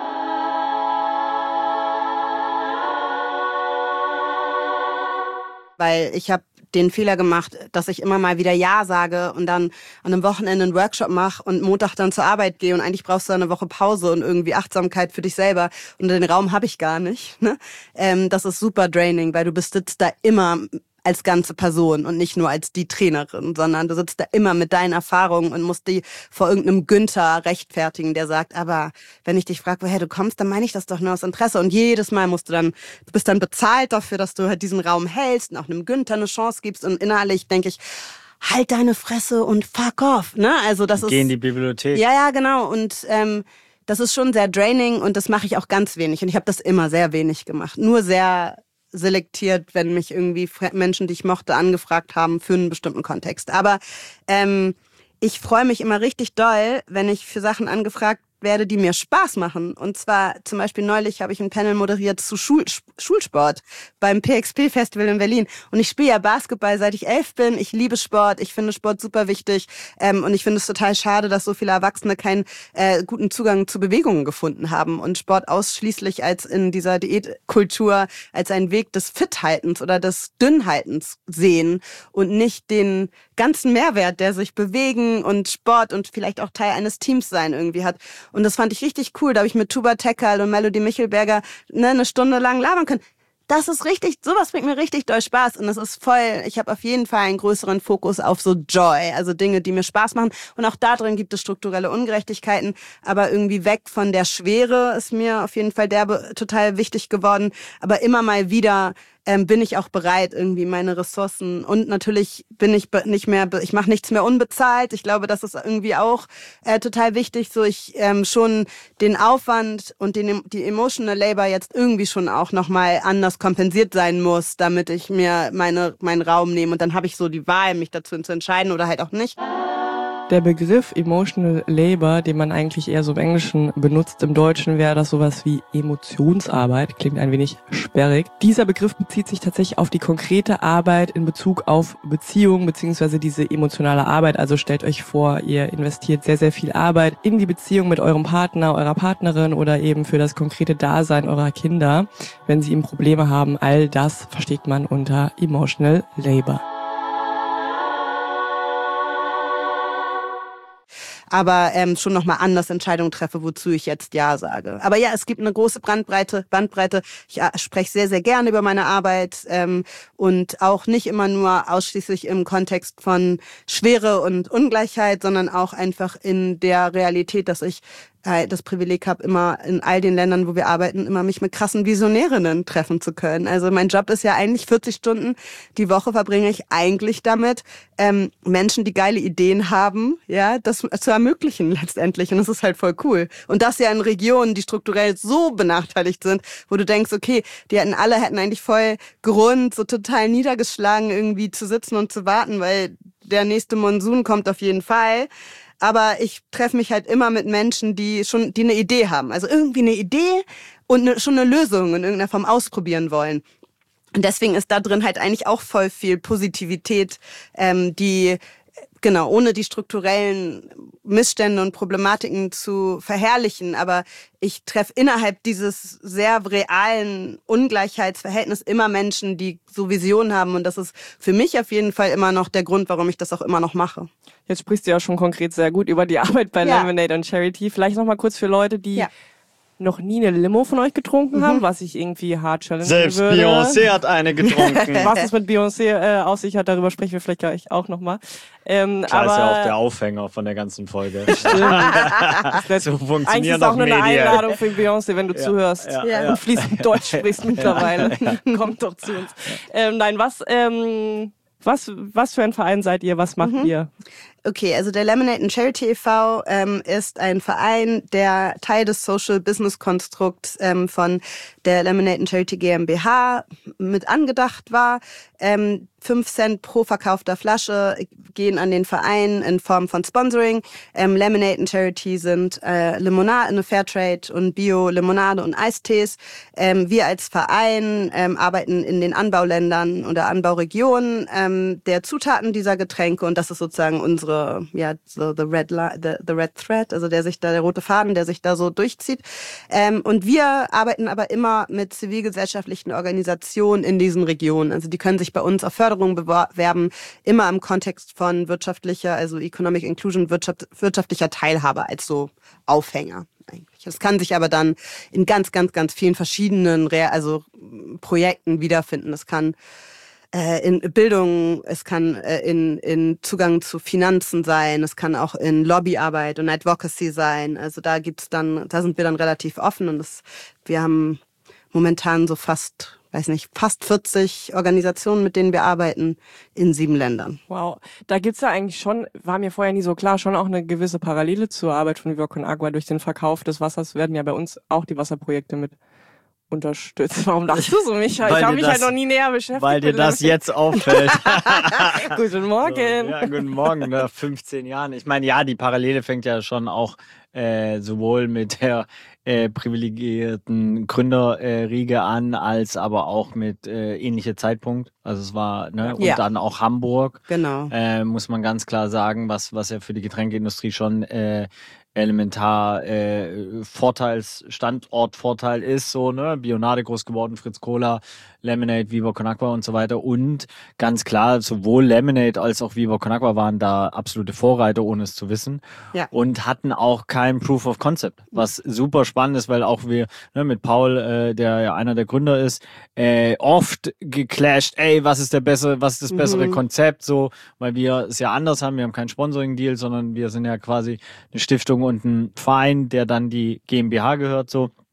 A: Weil ich habe den Fehler gemacht, dass ich immer mal wieder Ja sage und dann an einem Wochenende einen Workshop mache und Montag dann zur Arbeit gehe und eigentlich brauchst du eine Woche Pause und irgendwie Achtsamkeit für dich selber und den Raum habe ich gar nicht. Ne? Ähm, das ist super draining, weil du bist sitzt da immer als ganze Person und nicht nur als die Trainerin, sondern du sitzt da immer mit deinen Erfahrungen und musst die vor irgendeinem Günther rechtfertigen, der sagt, aber wenn ich dich frage, woher du kommst, dann meine ich das doch nur aus Interesse. Und jedes Mal musst du dann, du bist dann bezahlt dafür, dass du halt diesen Raum hältst und auch einem Günther eine Chance gibst. Und innerlich denke ich, halt deine Fresse und fuck off. Ne? Also das ist,
C: geh in die Bibliothek.
A: Ja, ja, genau. Und ähm, das ist schon sehr draining und das mache ich auch ganz wenig. Und ich habe das immer sehr wenig gemacht. Nur sehr selektiert, wenn mich irgendwie Menschen, die ich mochte, angefragt haben für einen bestimmten Kontext. Aber ähm, ich freue mich immer richtig doll, wenn ich für Sachen angefragt werde, die mir Spaß machen. Und zwar zum Beispiel neulich habe ich ein Panel moderiert zu Schul- Schulsport beim P X P-Festival in Berlin. Und ich spiele ja Basketball, seit ich elf bin. Ich liebe Sport. Ich finde Sport super wichtig. Ähm, und ich finde es total schade, dass so viele Erwachsene keinen äh, guten Zugang zu Bewegungen gefunden haben und Sport ausschließlich als in dieser Diätkultur als einen Weg des Fithaltens oder des Dünnhaltens sehen und nicht den ganzen Mehrwert, der sich Bewegen und Sport und vielleicht auch Teil eines Teams sein irgendwie hat. Und das fand ich richtig cool. Da habe ich mit Tuba Tekal und Melody Michelberger ne, eine Stunde lang labern können. Das ist richtig, sowas bringt mir richtig doll Spaß. Und das ist voll, ich habe auf jeden Fall einen größeren Fokus auf so Joy, also Dinge, die mir Spaß machen. Und auch da drin gibt es strukturelle Ungerechtigkeiten. Aber irgendwie weg von der Schwere ist mir auf jeden Fall derbe total wichtig geworden. Aber immer mal wieder ähm, bin ich auch bereit, irgendwie meine Ressourcen und natürlich bin ich be- nicht mehr, be- ich mache nichts mehr unbezahlt. Ich glaube, das ist irgendwie auch äh, total wichtig, so ich ähm, schon den Aufwand und den, die Emotional Labor jetzt irgendwie schon auch nochmal anders kompensiert sein muss, damit ich mir meine meinen Raum nehme und dann habe ich so die Wahl, mich dazu zu entscheiden oder halt auch nicht.
B: Der Begriff Emotional Labor, den man eigentlich eher so im Englischen benutzt, im Deutschen wäre das sowas wie Emotionsarbeit, klingt ein wenig sperrig. Dieser Begriff bezieht sich tatsächlich auf die konkrete Arbeit in Bezug auf Beziehungen beziehungsweise diese emotionale Arbeit. Also stellt euch vor, ihr investiert sehr, sehr viel Arbeit in die Beziehung mit eurem Partner, eurer Partnerin oder eben für das konkrete Dasein eurer Kinder. Wenn sie eben Probleme haben, all das versteht man unter Emotional Labor.
A: aber ähm, schon nochmal anders Entscheidungen treffe, wozu ich jetzt Ja sage. Aber ja, es gibt eine große Bandbreite. Bandbreite. Ich äh, spreche sehr, sehr gerne über meine Arbeit ähm, und auch nicht immer nur ausschließlich im Kontext von Schwere und Ungleichheit, sondern auch einfach in der Realität, dass ich das Privileg habe, immer in all den Ländern, wo wir arbeiten, immer mich mit krassen Visionärinnen treffen zu können. Also mein Job ist ja eigentlich vierzig Stunden die Woche verbringe ich eigentlich damit, ähm, Menschen, die geile Ideen haben, ja, das zu ermöglichen letztendlich. Und das ist halt voll cool. Und das ja in Regionen, die strukturell so benachteiligt sind, wo du denkst, okay, die hätten alle hätten eigentlich voll Grund, so total niedergeschlagen irgendwie zu sitzen und zu warten, weil der nächste Monsun kommt auf jeden Fall. Aber ich treffe mich halt immer mit Menschen, die schon, die eine Idee haben. Also irgendwie eine Idee und eine, schon eine Lösung in irgendeiner Form ausprobieren wollen. Und deswegen ist da drin halt eigentlich auch voll viel Positivität, ähm, die, genau, ohne die strukturellen Missstände und Problematiken zu verherrlichen. Aber ich treffe innerhalb dieses sehr realen Ungleichheitsverhältnisses immer Menschen, die so Visionen haben. Und das ist für mich auf jeden Fall immer noch der Grund, warum ich das auch immer noch mache.
B: Jetzt sprichst du ja schon konkret sehr gut über die Arbeit bei
A: ja.
B: Lemonade und Charity. Vielleicht noch mal kurz für Leute, die ja. noch nie eine Limo von euch getrunken mhm. haben, was ich irgendwie hart challengen
C: Selbst
B: würde.
C: Selbst Beyoncé hat eine getrunken.
B: Was es mit Beyoncé äh, auf sich hat, darüber sprechen wir vielleicht gleich auch nochmal. Ähm,
C: Klar,
B: aber
C: ist ja auch der Aufhänger von der ganzen Folge.
B: Stimmt.
C: So funktionieren
B: eigentlich ist auch nur eine
C: Medien.
B: Einladung für Beyoncé, wenn du
C: ja,
B: zuhörst
C: ja,
B: ja. und fließend Deutsch sprichst mittlerweile. Kommt doch zu uns. Ähm, nein, was... Ähm, Was, was für ein Verein seid ihr? Was macht mhm. ihr?
A: Okay, also der Lemonade and Charity e V ähm, ist ein Verein, der Teil des Social Business Konstrukts ähm, von der Lemonade and Charity GmbH mit angedacht war. Ähm, fünf Cent pro verkaufter Flasche gehen an den Verein in Form von Sponsoring. Ähm, Lemonade and Charity sind äh, Limonade, eine Fairtrade und Bio-Limonade und Eistees. Ähm, wir als Verein ähm, arbeiten in den Anbauländern oder Anbauregionen ähm, der Zutaten dieser Getränke und das ist sozusagen unsere ja so the red line, the, the red thread, also der sich da der rote Faden, der sich da so durchzieht. Ähm, und wir arbeiten aber immer mit zivilgesellschaftlichen Organisationen in diesen Regionen. Also die können sich bei uns auf Förderung bewerben, immer im Kontext von wirtschaftlicher, also Economic Inclusion, Wirtschaft, wirtschaftlicher Teilhabe als so Aufhänger eigentlich. Das kann sich aber dann in ganz, ganz, ganz vielen verschiedenen also Projekten wiederfinden. Das kann in Bildung, es kann in, in Zugang zu Finanzen sein, es kann auch in Lobbyarbeit und Advocacy sein. Also da gibt's dann, da sind wir dann relativ offen und das, wir haben momentan so fast, weiß nicht, fast vierzig Organisationen, mit denen wir arbeiten in sieben Ländern.
B: Wow, da gibt's ja eigentlich schon, war mir vorher nie so klar, schon auch eine gewisse Parallele zur Arbeit von Viva Con Agua. Durch den Verkauf des Wassers werden ja bei uns auch die Wasserprojekte mit unterstützt. Warum lachst du so, Micha? Ich habe mich das, halt noch nie näher beschäftigt.
C: Weil dir das jetzt auffällt.
B: Guten Morgen.
C: So, ja, guten Morgen, nach fünfzehn Jahren. Ich meine, ja, die Parallele fängt ja schon auch äh, sowohl mit der äh, privilegierten Gründerriege äh, an, als aber auch mit äh, ähnlicher Zeitpunkt. Also es war, ne, und
A: ja.
C: dann auch Hamburg.
A: Genau.
C: Äh, muss man ganz klar sagen, was, was ja für die Getränkeindustrie schon äh, elementar äh, Vorteils, Standortvorteil ist, so, ne, Bionade groß geworden, Fritz Cola, Lemonade, Viva Con Agua und so weiter und ganz klar, sowohl Lemonade als auch Viva Con Agua waren da absolute Vorreiter, ohne es zu wissen
A: ja.
C: und hatten auch kein Proof of Concept, was super spannend ist, weil auch wir, ne, mit Paul, äh, der ja einer der Gründer ist, äh, oft geclasht, ey, was ist der bessere, was ist das bessere mhm. Konzept, so, weil wir es ja anders haben, wir haben keinen Sponsoring-Deal, sondern wir sind ja quasi eine Stiftung und ein Verein, der dann die GmbH gehört, so.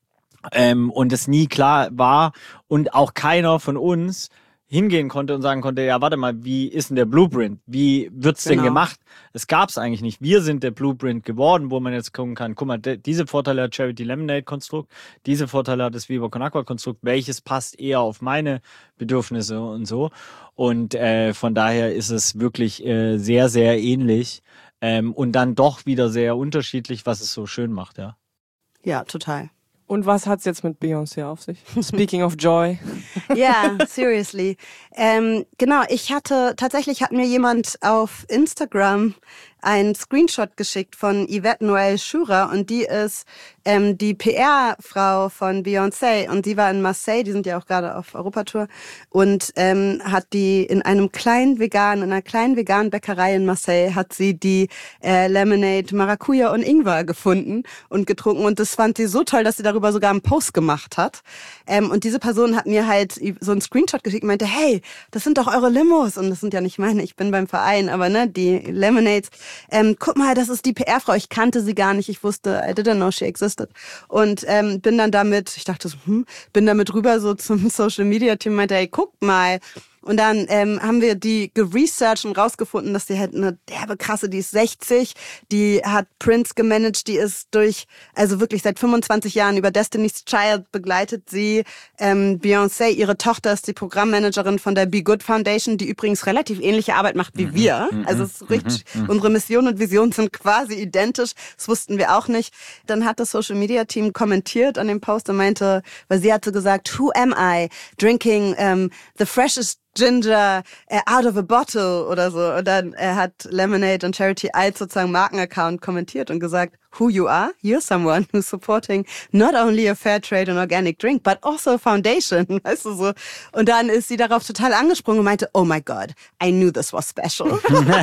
C: ähm, und es nie klar war und auch keiner von uns hingehen konnte und sagen konnte, ja, warte mal, wie ist denn der Blueprint? Wie wird's
A: Genau.
C: denn gemacht? Es gab's eigentlich nicht. Wir sind der Blueprint geworden, wo man jetzt gucken kann, guck mal, de- diese Vorteile hat Charity Lemonade Konstrukt, diese Vorteile hat das Viva Con Agua Konstrukt, welches passt eher auf meine Bedürfnisse und so. Und äh, von daher ist es wirklich äh, sehr, sehr ähnlich ähm, und dann doch wieder sehr unterschiedlich, was es so schön macht, ja.
A: Ja, total.
B: Und was hat's jetzt mit Beyoncé auf sich? Speaking of Joy.
A: Ja, seriously. Ähm, genau, ich hatte, tatsächlich hat mir jemand auf Instagram einen Screenshot geschickt von Yvette Noël Schura und die ist ähm, die P R-Frau von Beyoncé und die war in Marseille, die sind ja auch gerade auf Europatour und ähm, hat die in einem kleinen veganen, in einer kleinen veganen Bäckerei in Marseille hat sie die äh, Lemonade Maracuja und Ingwer gefunden und getrunken und das fand sie so toll, dass sie darüber sogar einen Post gemacht hat. Ähm, und diese Person hat mir halt so einen Screenshot geschickt und meinte, hey, das sind doch eure Limos und das sind ja nicht meine, ich bin beim Verein, aber ne, die Lemonades. Ähm, guck mal, das ist die P R-Frau. Ich kannte sie gar nicht. Ich wusste, I didn't know she existed. Und ähm, bin dann damit, ich dachte so, hm, bin damit rüber so zum Social-Media-Team und meinte, hey, guck mal. Und dann ähm, haben wir die geresearched und rausgefunden, dass die halt eine derbe krasse, die ist sechzig, die hat Prince gemanagt, die ist durch, also wirklich seit fünfundzwanzig Jahren über Destiny's Child begleitet sie. Ähm, Beyoncé, ihre Tochter, ist die Programmmanagerin von der Be Good Foundation, die übrigens relativ ähnliche Arbeit macht wie wir. Also es ist richtig, unsere Mission und Vision sind quasi identisch. Das wussten wir auch nicht. Dann hat das Social Media Team kommentiert an dem Post und meinte, weil sie hatte gesagt, who am I drinking um, the freshest Ginger uh, out of a bottle oder so. Und dann äh, hat Lemonade und Charity als sozusagen Markenaccount kommentiert und gesagt, who you are? You're someone who's supporting not only a fair trade and organic drink, but also a foundation. Weißt du so? Und dann ist sie darauf total angesprungen und meinte, oh my God, I knew this was special.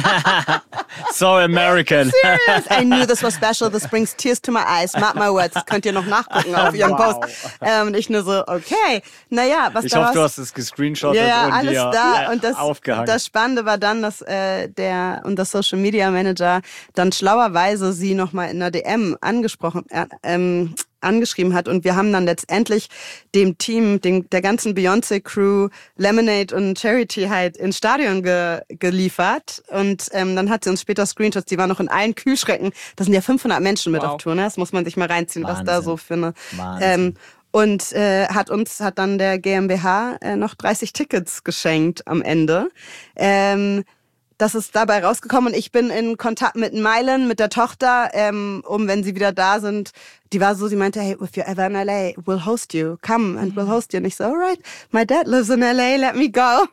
C: So American.
A: Serious? I knew this was special. This brings tears to my eyes. Mark my words. Das könnt ihr noch nachgucken auf ihrem
C: Wow.
A: Post. Ähm, und ich nur so, okay. Naja, was
C: Ich
A: daraus...
C: hoffe, du hast es gescreenshottet
A: ja, ja,
C: und
A: alles
C: dir
A: da.
C: äh,
A: Und das,
C: aufgehangen.
A: das Spannende war dann, dass äh, der unser Social Media Manager dann schlauerweise sie nochmal in einer D M angesprochen, äh, ähm, angeschrieben hat und wir haben dann letztendlich dem Team, dem, der ganzen Beyoncé-Crew, Lemonade und Charity halt ins Stadion ge, geliefert und ähm, dann hat sie uns später Screenshots, die waren noch in allen Kühlschränken, da sind ja fünfhundert Menschen mit
B: Wow.
A: auf Tour, ne? Das muss man sich mal reinziehen,
C: Wahnsinn.
A: was da so für eine...
C: Wahnsinn.
A: Ähm, und äh, hat uns, hat dann der GmbH äh, noch dreißig Tickets geschenkt am Ende. Ähm, Das ist dabei rausgekommen und ich bin in Kontakt mit Mylan, mit der Tochter, ähm, um, wenn sie wieder da sind. Die war so, sie meinte, hey, if you're ever in L A, we'll host you. Come and we'll host you. Und ich so, alright, my dad lives in L A, let me go.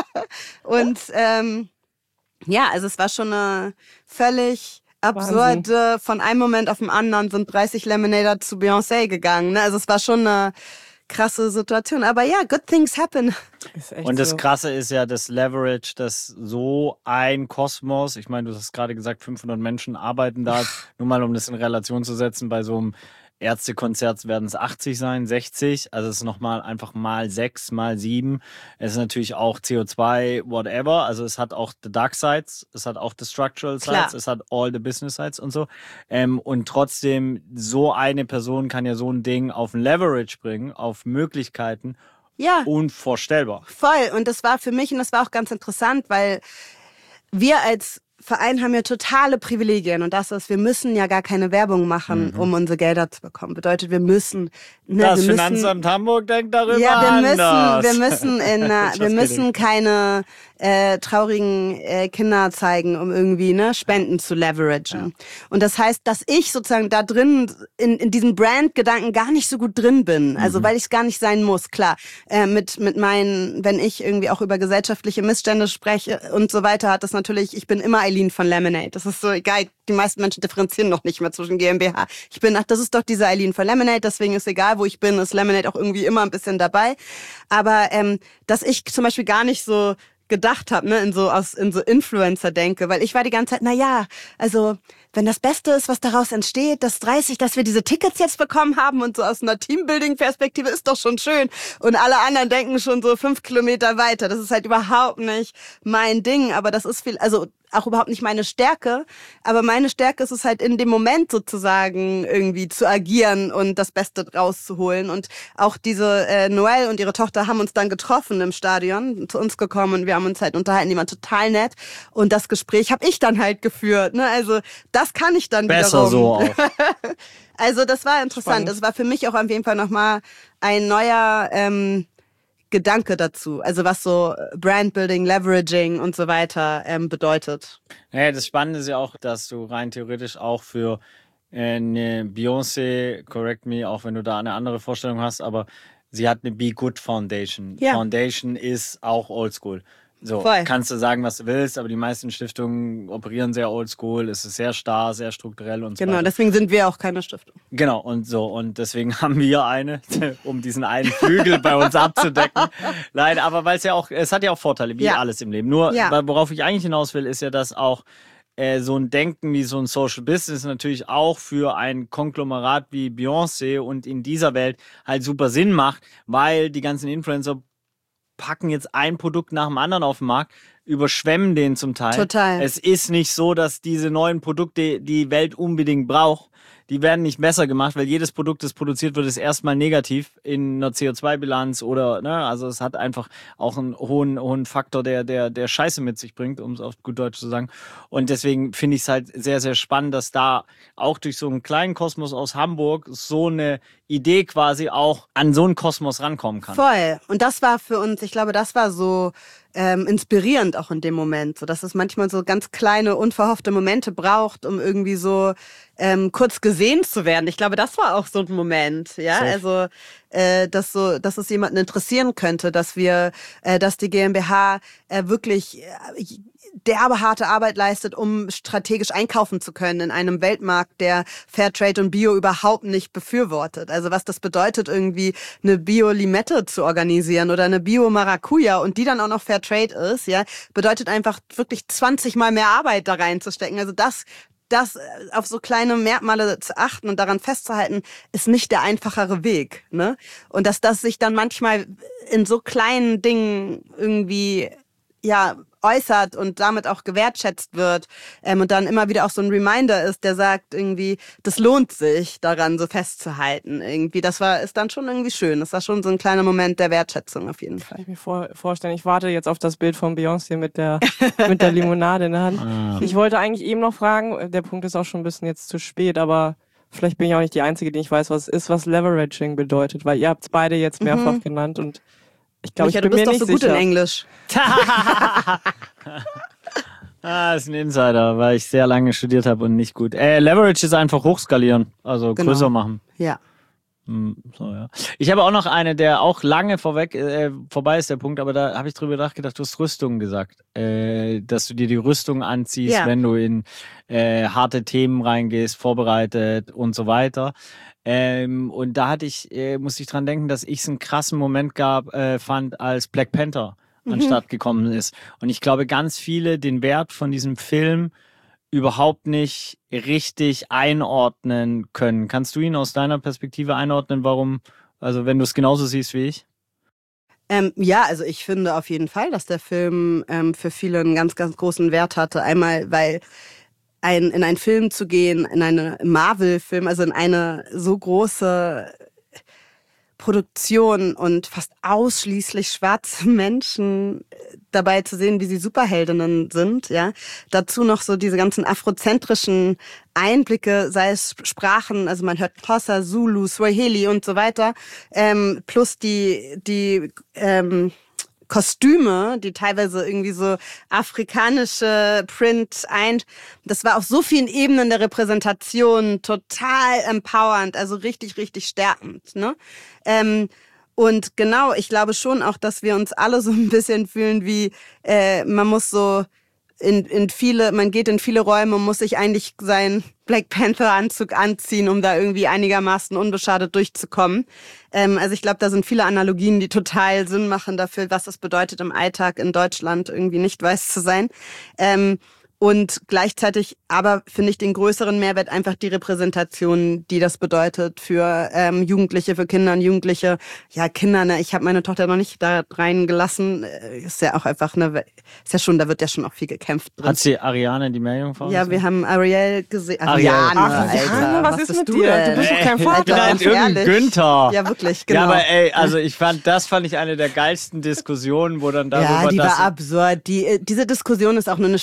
A: Und ähm, ja, also es war schon eine völlig absurde, von einem Moment auf den anderen sind dreißig Lemonader zu Beyoncé gegangen. Ne? Also es war schon eine krasse Situation. Aber ja, good things happen.
B: Ist echt
C: Und das
B: so.
C: Krasse ist ja das Leverage, dass so ein Kosmos, ich meine, du hast gerade gesagt, fünfhundert Menschen arbeiten da, nur mal um das in Relation zu setzen, bei so einem Ärztekonzert werden es achtzig sein, sechzig, also es ist nochmal einfach mal sechs, mal sieben. Es ist natürlich auch C O zwei, whatever, also es hat auch the dark sides, es hat auch the structural sides,
A: Klar.
C: es hat all the business sides und so. Ähm, und trotzdem, so eine Person kann ja so ein Ding auf ein Leverage bringen, auf Möglichkeiten,
A: Ja.
C: unvorstellbar.
A: Voll. Und das war für mich, und das war auch ganz interessant, weil wir als Verein haben ja totale Privilegien und das ist, wir müssen ja gar keine Werbung machen,
C: Mhm.
A: um unsere Gelder zu bekommen. Bedeutet, wir müssen... Ne,
C: Das
A: wir
C: Finanzamt
A: müssen,
C: Hamburg denkt darüber
A: ja, wir
C: anders.
A: müssen, wir müssen, in, einer-
C: Just
A: wir
C: kidding.
A: müssen keine äh, traurigen äh, Kinder zeigen, um irgendwie ne Spenden zu leveragen. Und das heißt, dass ich sozusagen da drin in, in diesem Brand-Gedanken gar nicht so gut drin bin. Also
C: Mhm.
A: weil ich es gar nicht sein muss. Klar, äh, mit mit meinen, wenn ich irgendwie auch über gesellschaftliche Missstände spreche und so weiter, hat das natürlich. Ich bin immer Eileen von Lemonade. Das ist so egal. Die meisten Menschen differenzieren noch nicht mehr zwischen GmbH. Ich bin, ach, das ist doch diese Eileen von Lemonade. Deswegen ist egal, wo ich bin, ist Lemonade auch irgendwie immer ein bisschen dabei. Aber ähm, dass ich zum Beispiel gar nicht so gedacht habe, ne, in so aus in so Influencer denke, weil ich war die ganze Zeit, na ja, also wenn das Beste ist, was daraus entsteht, dass dreißig, dass wir diese Tickets jetzt bekommen haben und so aus einer Teambuilding-Perspektive ist doch schon schön. Und alle anderen denken schon so fünf Kilometer weiter. Das ist halt überhaupt nicht mein Ding, aber das ist viel, also auch überhaupt nicht meine Stärke, aber meine Stärke ist es halt in dem Moment sozusagen irgendwie zu agieren und das Beste rauszuholen. Und auch diese äh, Noelle und ihre Tochter haben uns dann getroffen im Stadion, zu uns gekommen und wir haben uns halt unterhalten, die waren total nett und das Gespräch habe ich dann halt geführt. Ne? Also das kann ich dann
C: Besser
A: wiederum.
C: so auch.
A: Also das war interessant.
B: Spannend.
A: Das war für mich auch auf jeden Fall nochmal ein neuer ähm, Gedanke dazu, also was so Brandbuilding, Leveraging und so weiter ähm, bedeutet.
C: Naja, das Spannende ist ja auch, dass du rein theoretisch auch für äh, eine Beyoncé, correct me, auch wenn du da eine andere Vorstellung hast, aber sie hat eine Be Good Foundation.
A: Ja.
C: Foundation ist auch oldschool. So,
A: Voll.
C: kannst du sagen, was du willst, aber die meisten Stiftungen operieren sehr oldschool, es ist sehr starr, sehr strukturell und so
A: Genau,
C: weiter.
A: deswegen sind wir auch keine Stiftung.
C: Genau, und so. Und deswegen haben wir eine, um diesen einen Flügel bei uns abzudecken. Nein, aber weil es ja auch, es hat ja auch Vorteile, wie
A: Ja.
C: alles im Leben. Nur,
A: Ja.
C: weil- worauf ich eigentlich hinaus will, ist ja, dass auch äh, so ein Denken wie so ein Social Business natürlich auch für ein Konglomerat wie Beyoncé und in dieser Welt halt super Sinn macht, weil die ganzen Influencer packen jetzt ein Produkt nach dem anderen auf den Markt, überschwemmen den zum Teil.
A: Total.
C: Es ist nicht so, dass diese neuen Produkte die Welt unbedingt braucht. Die werden nicht besser gemacht, weil jedes Produkt, das produziert wird, ist erstmal negativ in einer C O zwei Bilanz oder, ne, also es hat einfach auch einen hohen, hohen Faktor, der, der, der Scheiße mit sich bringt, um es auf gut Deutsch zu sagen. Und deswegen finde ich es halt sehr, sehr spannend, dass da auch durch so einen kleinen Kosmos aus Hamburg so eine Idee quasi auch an so einen Kosmos rankommen kann.
A: Voll. Und das war für uns, ich glaube, das war so ähm, inspirierend auch in dem Moment, so dass es manchmal so ganz kleine, unverhoffte Momente braucht, um irgendwie so ähm, kurz gesehen zu werden. Ich glaube, das war auch so ein Moment, ja,
C: Safe.
A: also äh, dass so, dass es jemanden interessieren könnte, dass wir, äh, dass die GmbH äh, wirklich äh, derbe harte Arbeit leistet, um strategisch einkaufen zu können in einem Weltmarkt, der Fairtrade und Bio überhaupt nicht befürwortet. Also was das bedeutet, irgendwie eine Bio-Limette zu organisieren oder eine Bio-Maracuja und die dann auch noch Fairtrade ist, ja, bedeutet einfach wirklich zwanzig Mal mehr Arbeit da reinzustecken. Also das das auf so kleine Merkmale zu achten und daran festzuhalten, ist nicht der einfachere Weg, ne? Und dass das sich dann manchmal in so kleinen Dingen irgendwie, ja, äußert und damit auch gewertschätzt wird ähm, und dann immer wieder auch so ein Reminder ist, der sagt irgendwie, das lohnt sich, daran so festzuhalten irgendwie. Das war ist dann schon irgendwie schön. Das war schon so ein kleiner Moment der Wertschätzung auf jeden Fall.
B: Kann ich mir vor, vorstellen. Ich warte jetzt auf das Bild von Beyoncé mit der, mit der Limonade in der Hand.
C: Ah.
B: Ich wollte eigentlich eben noch fragen, der Punkt ist auch schon ein bisschen jetzt zu spät, aber vielleicht bin ich auch nicht die Einzige, die nicht weiß, was es ist, was Leveraging bedeutet, weil ihr habt es beide jetzt mehrfach
A: Mhm.
B: genannt und ich glaube, ich
A: Micha,
B: bin
A: du bist
B: mir
A: doch
B: nicht
A: so gut
B: sicher.
A: in Englisch.
C: Ah, ist ein Insider, weil ich sehr lange studiert habe und nicht gut. Äh, Leverage ist einfach hochskalieren, also
A: Genau.
C: größer machen.
A: Ja.
C: Hm, so, ja. Ich habe auch noch eine, der auch lange vorweg äh, vorbei ist, der Punkt, aber da habe ich drüber nachgedacht, du hast Rüstung gesagt, äh, dass du dir die Rüstung anziehst,
A: Ja.
C: wenn du in äh, harte Themen reingehst, vorbereitet und so weiter. Ähm, und da hatte ich, äh, musste ich dran denken, dass ich es einen krassen Moment gab, äh, fand, als Black Panther
A: Mhm.
C: anstatt gekommen ist. Und ich glaube, ganz viele den Wert von diesem Film überhaupt nicht richtig einordnen können. Kannst du ihn aus deiner Perspektive einordnen, warum, also wenn du es genauso siehst wie ich?
A: Ähm, ja, also ich finde auf jeden Fall, dass der Film ähm, für viele einen ganz, ganz großen Wert hatte. Einmal, weil ein, in einen Film zu gehen, in einen Marvel-Film, also in eine so große Produktion und fast ausschließlich schwarze Menschen dabei zu sehen, wie sie Superheldinnen sind, ja. Dazu noch so diese ganzen afrozentrischen Einblicke, sei es Sprachen, also man hört Xhosa, Zulu, Swahili und so weiter, ähm, plus die die ähm, Kostüme, die teilweise irgendwie so afrikanische Print ein. Das war auf so vielen Ebenen der Repräsentation total empowernd, also richtig, richtig stärkend, ne? Ähm, und genau, ich glaube schon auch, dass wir uns alle so ein bisschen fühlen wie, äh, man muss so in, in viele, man geht in viele Räume und muss sich eigentlich seinen Black Panther-Anzug anziehen, um da irgendwie einigermaßen unbeschadet durchzukommen. Ähm, also ich glaube, da sind viele Analogien, die total Sinn machen dafür, was es bedeutet, im Alltag in Deutschland irgendwie nicht weiß zu sein. Ähm, Und gleichzeitig aber finde ich den größeren Mehrwert einfach die Repräsentation, die das bedeutet für ähm, Jugendliche, für Kinder und Jugendliche. Ja, Kinder, ne, ich habe meine Tochter noch nicht da reingelassen. Ist ja auch einfach eine, ist ja schon, da wird ja schon auch viel gekämpft drin.
C: Hat sie Ariane, die Meerjungfrau?
A: Ja, wir haben Ariel gesehen.
C: Ariane,
A: Ariane,
B: Alter, was, was ist mit dir?
A: Denn?
B: Du bist doch kein
C: Ich
B: Vater.
C: bin halt irgendein Günther.
A: Ja, wirklich, genau.
C: Ja, aber ey, also ich fand, das fand ich eine der geilsten Diskussionen, wo dann darüber...
A: Ja, die
C: dass
A: war absurd. Die, diese Diskussion ist auch nur eine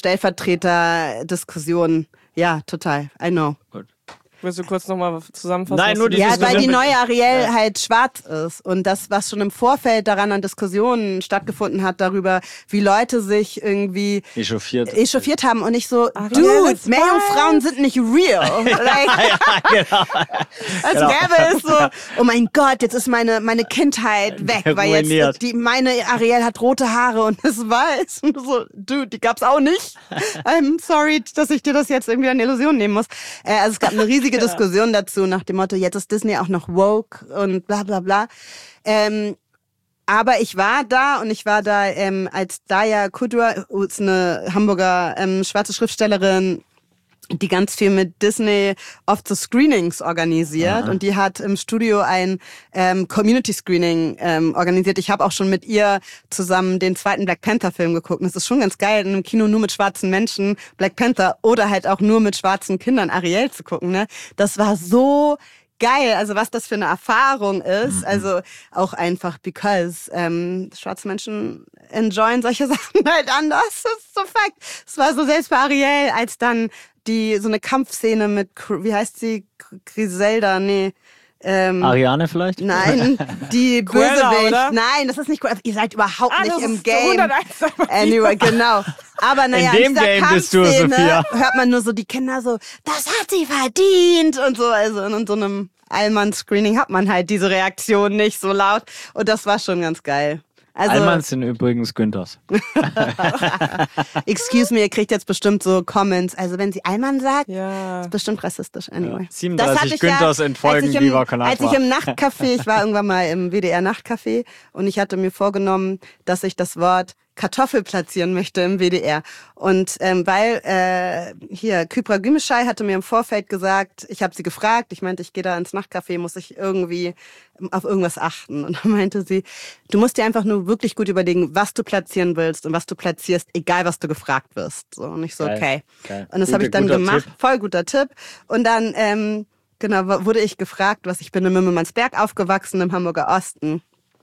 A: Stellvertreter-Diskussion. Ja, total. I know.
C: Gut.
B: Willst du kurz nochmal zusammenfassen?
C: Nein, nur die
A: Ja,
C: Diskussion
A: weil die
C: mit-
A: neue Ariel
C: Ja.
A: halt schwarz ist. Und das, was schon im Vorfeld daran an Diskussionen stattgefunden hat, darüber, wie Leute sich irgendwie
C: Echauffiert.
A: echauffiert haben. Und ich so,
B: Ariel
A: Dude,
B: ist
A: Meerjungfrauen sind nicht real. Like,
C: genau.
A: als
C: Genau.
A: gäbe es so, oh mein Gott, jetzt ist meine, meine Kindheit weg, weil
C: Ruiniert.
A: jetzt die, meine Ariel hat rote Haare und ist weiß. Und so, Dude, die gab's auch nicht. I'm sorry, dass ich dir das jetzt irgendwie eine Illusion nehmen muss. Äh, also es gab eine riesige Diskussion dazu, nach dem Motto, jetzt ist Disney auch noch woke und bla bla bla. Ähm, aber ich war da und ich war da ähm, als Daya Kudua, ist eine Hamburger ähm, schwarze Schriftstellerin, die ganz viel mit Disney oft so Screenings organisiert.
C: Aha.
A: Und die hat im Studio ein ähm, Community-Screening ähm, organisiert. Ich habe auch schon mit ihr zusammen den zweiten Black Panther-Film geguckt. Und es ist schon ganz geil, in einem Kino nur mit schwarzen Menschen Black Panther oder halt auch nur mit schwarzen Kindern Ariel zu gucken. Ne? Das war so geil, also was das für eine Erfahrung ist, also auch einfach because ähm, schwarze Menschen enjoyen solche Sachen halt anders, das ist so Fakt. Es war so selbst bei Ariel, als dann die so eine Kampfszene mit, wie heißt sie, Griselda, nee, ähm,
C: Ariane vielleicht?
A: nein, die
B: Cruella,
A: Bösewicht.
B: oder?
A: Nein, das ist nicht cool. Ihr seid überhaupt
B: Ah,
A: nicht
B: das
A: im
B: ist
A: Game.
B: hunderteins
A: Anyway, genau. Aber naja,
C: In dem
A: dieser
C: Game bist du,
A: Kampfszene
C: Sophia.
A: hört man nur so die Kinder so, das hat sie verdient und so. Also in so einem Allmann-Screening hat man halt diese Reaktion nicht so laut. Und das war schon ganz geil. Also,
C: Allmanns sind übrigens Günthers.
A: excuse me, ihr kriegt jetzt bestimmt so Comments. Also wenn sie Allmann sagt,
B: Ja.
A: ist bestimmt rassistisch. Anyway.
C: Ja. siebenunddreißig
A: Das hatte ich
C: Günthers
A: ja,
C: entfolgen,
A: als ich im,
C: lieber Kanal.
A: Als ich im Nachtcafé, ich war irgendwann mal im W D R-Nachtcafé und ich hatte mir vorgenommen, dass ich das Wort Kartoffel platzieren möchte im W D R. Und ähm, weil äh, hier, Kübra Gümüşay hatte mir im Vorfeld gesagt, ich habe sie gefragt, ich meinte, ich gehe da ins Nachtcafé, muss ich irgendwie auf irgendwas achten. Und dann meinte sie, du musst dir einfach nur wirklich gut überlegen, was du platzieren willst und was du platzierst, egal was du gefragt wirst. So, und ich so,
C: Geil,
A: okay.
C: geil.
A: Und das
C: Gute-
A: habe ich dann
C: guter
A: gemacht,
C: Tipp.
A: voll guter Tipp. Und dann ähm, genau wurde ich gefragt, was ich bin in Mümmelmannsberg aufgewachsen, im Hamburger Osten.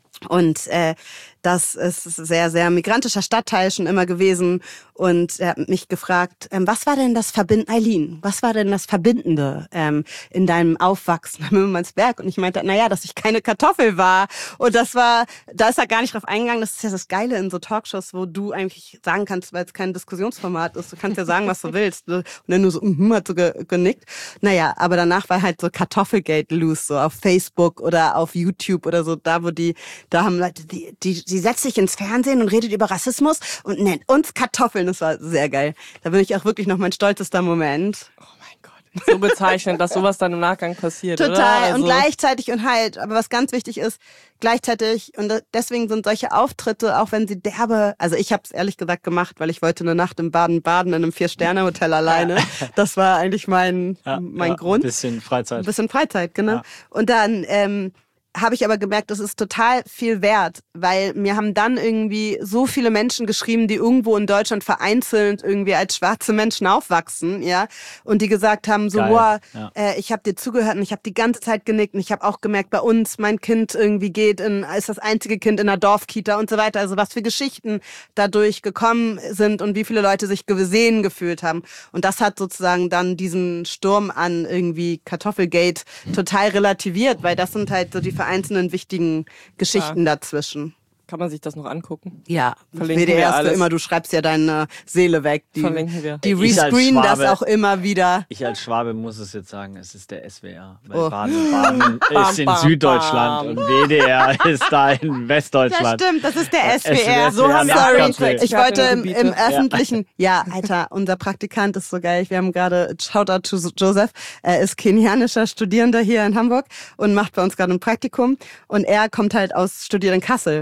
A: Und äh, das ist ein sehr, sehr migrantischer Stadtteil schon immer gewesen. Und er hat mich gefragt, ähm, was war denn das Verbindende, Eileen, was war denn das Verbindende ähm, in deinem Aufwachsen in Mümmelmannsberg? Und ich meinte, naja, dass ich keine Kartoffel war. Und das war, da ist er gar nicht drauf eingegangen. Das ist ja das Geile in so Talkshows, wo du eigentlich sagen kannst, weil es kein Diskussionsformat ist. Du kannst ja sagen, was du willst. Und dann nur so, mhm, hat so ge genickt. Naja, aber danach war halt so Kartoffelgate loose, so auf Facebook oder auf YouTube oder so, da wo die, da haben Leute, die, die, die setzt sich ins Fernsehen und redet über Rassismus und nennt uns Kartoffeln. Das war sehr geil. Da bin ich auch wirklich noch mein stolzester Moment.
B: Oh mein Gott. So bezeichnend, dass sowas dann im Nachgang passiert,
A: Total.
B: oder? Also,
A: Und gleichzeitig und halt, aber was ganz wichtig ist, gleichzeitig, und deswegen sind solche Auftritte, auch wenn sie derbe, also ich habe es ehrlich gesagt gemacht, weil ich wollte eine Nacht im Baden-Baden in einem Vier-Sterne-Hotel alleine. Das war eigentlich mein,
C: Ja,
A: mein
C: ja,
A: Grund.
C: Ein bisschen Freizeit.
A: Ein bisschen Freizeit, genau.
C: Ja.
A: Und dann ähm, habe ich aber gemerkt, das ist total viel wert, weil mir haben dann irgendwie so viele Menschen geschrieben, die irgendwo in Deutschland vereinzelt irgendwie als schwarze Menschen aufwachsen, ja, und die gesagt haben so,
C: Geil.
A: wow,
C: Ja.
A: äh, ich habe dir zugehört und ich habe die ganze Zeit genickt und ich habe auch gemerkt, bei uns, mein Kind irgendwie geht, in, ist das einzige Kind in einer Dorfkita und so weiter, also was für Geschichten dadurch gekommen sind und wie viele Leute sich gesehen gefühlt haben. Und das hat sozusagen dann diesen Sturm an irgendwie Kartoffelgate total relativiert, weil das sind halt so die einzelnen wichtigen Geschichten
B: Ja.
A: dazwischen.
B: Kann man sich das noch angucken?
A: Ja,
B: Verlinken
A: W D R
B: wir
A: ist für
B: alles.
A: immer, du schreibst ja deine Seele weg. Die,
B: Verlinken wir.
A: die
C: Ich als
A: rescreenen das
C: Schwabe-
A: auch immer wieder.
C: Ich als Schwabe muss es jetzt sagen, es ist der S W R. Weil
A: Oh.
C: Baden-Baden
B: Bam,
C: ist in
B: bam,
C: Süddeutschland
B: bam.
C: und W D R ist da in
A: Das
C: Westdeutschland.
A: stimmt, das ist der S W R.
C: S W R
A: So haben
C: Nachtcafé.
A: sorry. Ich wollte im, im
B: Expertengebiete.
A: öffentlichen, ja, Alter, unser Praktikant ist so geil. Wir haben gerade, Shoutout to Joseph, er ist kenianischer Studierender hier in Hamburg und macht bei uns gerade ein Praktikum und er kommt halt aus, studiert in Kassel.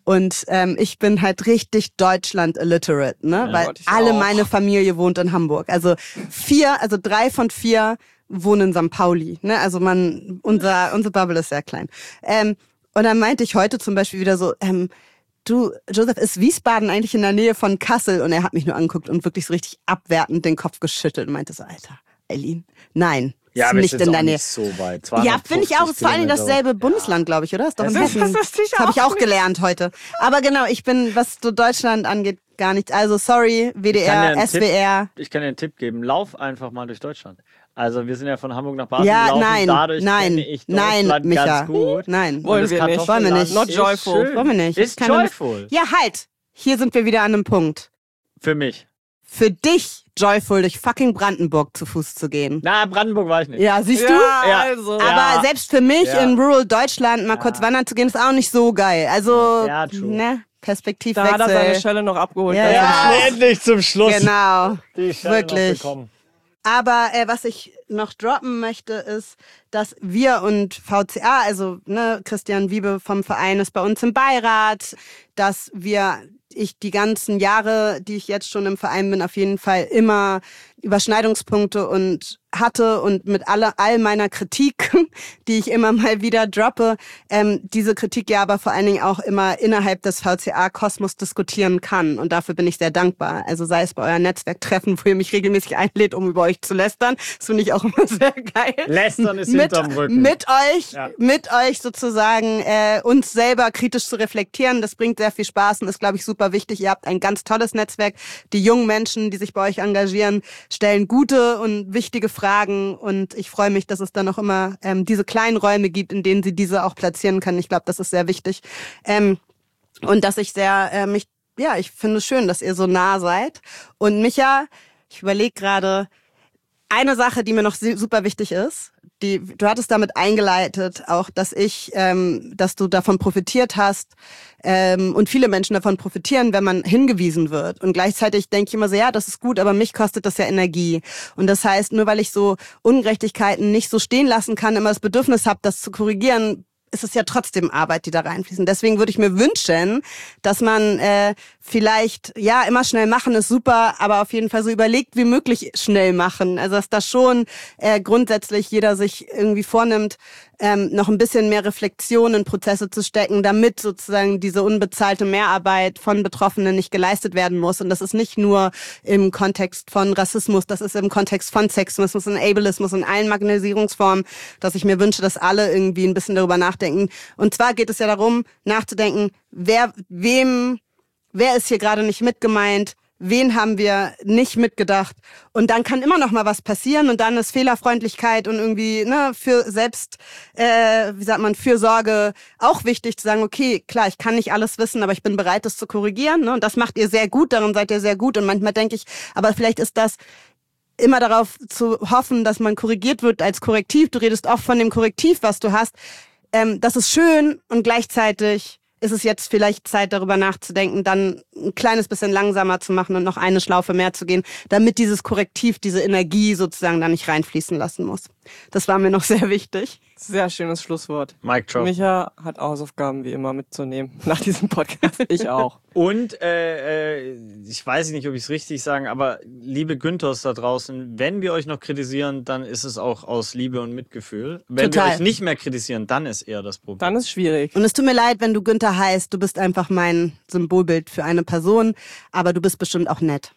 A: Und ähm, ich bin halt richtig Deutschland-illiterate, ne?
C: Ja,
A: Weil
B: Gott, ich
A: alle
B: auch.
A: meine Familie wohnt in Hamburg. Also vier, also drei von vier wohnen in Sankt Pauli. Ne? Also man, unser, unsere Bubble ist sehr klein. Ähm, und dann meinte ich heute zum Beispiel wieder so, ähm, du, Joseph, ist Wiesbaden eigentlich in der Nähe von Kassel? Und er hat mich nur angeguckt und wirklich so richtig abwertend den Kopf geschüttelt und meinte so, Alter, Eileen, nein.
C: Ja,
A: ist
C: aber
A: nicht
C: es ist
A: in
C: auch
A: der Nähe.
C: nicht so weit.
A: Ja, finde ich auch. Es ist vor allem
C: Kilometer.
A: dasselbe Bundesland, glaube ich, oder? Ist doch in
C: Das ist-
A: Hessen.
B: das ist sicher
A: Das habe ich
B: auch
A: auch gelernt heute. Aber genau, ich bin, was so Deutschland angeht, gar nicht. Also sorry, W D
C: Ich kann dir
A: R,
C: einen
A: S W R.
C: Ich kann dir einen Tipp geben. Lauf einfach mal durch Deutschland. Also wir sind ja von Hamburg nach Baden
A: Ja,
C: gelaufen.
A: nein,
C: Dadurch
A: nein,
C: kenne ich
A: nein,
C: Deutschland
A: Micha.
C: ganz gut.
A: Nein.
B: Wollen
C: Und das
B: wir nicht.
C: Kartoffelland
A: Wollen wir nicht.
B: Not
C: ist
B: joyful.
C: schön.
A: Wollen wir nicht.
C: Ist
A: Keine-
C: joyful.
A: Ja, halt. Hier sind wir wieder an einem Punkt.
C: Für mich.
A: Für dich joyful durch fucking Brandenburg zu Fuß zu gehen.
C: Na, Brandenburg war ich nicht.
A: Ja, siehst
B: Ja,
A: du?
C: Ja.
B: also.
A: Aber
C: Ja.
A: selbst für mich
C: Ja.
A: in Rural Deutschland mal kurz wandern zu gehen, ist auch nicht so geil. Also,
C: Ja, true.
A: ne,
B: Da hat er seine
A: Perspektivwechsel.
B: Schelle noch abgeholt.
A: Ja,
B: ganz
A: ja.
B: am
C: Ja,
B: Schluss.
C: endlich zum Schluss.
A: Genau.
C: Die Stelle
A: Wirklich.
C: noch bekommen.
A: Aber äh, was ich noch droppen möchte, ist, dass wir und V C A, also ne, Christian Wiebe vom Verein ist bei uns im Beirat, dass wir, ich die ganzen Jahre, die ich jetzt schon im Verein bin, auf jeden Fall immer Überschneidungspunkte und hatte und mit alle, all meiner Kritik, die ich immer mal wieder droppe, ähm, diese Kritik ja aber vor allen Dingen auch immer innerhalb des V C A-Kosmos diskutieren kann. Und dafür bin ich sehr dankbar. Also sei es bei euren Netzwerktreffen, wo ihr mich regelmäßig einlädt, um über euch zu lästern. Das finde ich auch immer sehr geil.
C: Lästern ist
A: mit,
C: hinterm Rücken.
A: mit euch,
C: Ja.
A: mit euch sozusagen äh, uns selber kritisch zu reflektieren. Das bringt sehr viel Spaß und ist, glaube ich, super wichtig. Ihr habt ein ganz tolles Netzwerk. Die jungen Menschen, die sich bei euch engagieren, stellen gute und wichtige Fragen und ich freue mich, dass es dann auch immer ähm, diese kleinen Räume gibt, in denen sie diese auch platzieren können. Ich glaube, das ist sehr wichtig. Ähm, und dass ich sehr, äh, mich, ja, ich finde es schön, dass ihr so nah seid. Und Micha, ich überlege gerade, eine Sache, die mir noch super wichtig ist, die, du hattest damit eingeleitet, auch, dass ich, ähm, dass du davon profitiert hast ähm, und viele Menschen davon profitieren, wenn man hingewiesen wird. Und gleichzeitig denke ich immer so, ja, das ist gut, aber mich kostet das ja Energie. Und das heißt, nur weil ich so Ungerechtigkeiten nicht so stehen lassen kann, immer das Bedürfnis habe, das zu korrigieren, ist es ja trotzdem Arbeit, die da reinfließen. Deswegen würde ich mir wünschen, dass man äh, vielleicht, ja, immer schnell machen ist super, aber auf jeden Fall so überlegt wie möglich schnell machen. Also dass da schon äh, grundsätzlich jeder sich irgendwie vornimmt, ähm, noch ein bisschen mehr Reflexion in Prozesse zu stecken, damit sozusagen diese unbezahlte Mehrarbeit von Betroffenen nicht geleistet werden muss. Und das ist nicht nur im Kontext von Rassismus, das ist im Kontext von Sexismus und Ableismus und allen Marginalisierungsformen, dass ich mir wünsche, dass alle irgendwie ein bisschen darüber nachdenken. Und zwar geht es ja darum, nachzudenken, wer, wem, wer ist hier gerade nicht mitgemeint, wen haben wir nicht mitgedacht. Und dann kann immer noch mal was passieren und dann ist Fehlerfreundlichkeit und irgendwie ne für selbst, äh, wie sagt man, Fürsorge auch wichtig zu sagen, okay, klar, ich kann nicht alles wissen, aber ich bin bereit, das zu korrigieren. Ne? Und das macht ihr sehr gut, darin seid ihr sehr gut. Und manchmal denke ich, aber vielleicht ist das immer darauf zu hoffen, dass man korrigiert wird als Korrektiv. Du redest oft von dem Korrektiv, was du hast. Ähm, das ist schön und gleichzeitig ist es jetzt vielleicht Zeit, darüber nachzudenken, dann ein kleines bisschen langsamer zu machen und noch eine Schlaufe mehr zu gehen, damit dieses Korrektiv, diese Energie sozusagen da nicht reinfließen lassen muss. Das war mir noch sehr wichtig.
B: Sehr schönes Schlusswort.
C: Mic drop.
B: Micha hat Hausaufgaben wie immer mitzunehmen nach diesem Podcast. Ich auch.
C: Und äh, äh, ich weiß nicht, ob ich es richtig sage, aber liebe Günthers da draußen, wenn wir euch noch kritisieren, dann ist es auch aus Liebe und Mitgefühl. Wenn
A: Total.
C: wir euch nicht mehr kritisieren, dann ist eher das Problem.
B: Dann ist schwierig.
A: Und es tut mir leid, wenn du Günther heißt, du bist einfach mein Symbolbild für eine Person, aber du bist bestimmt auch nett.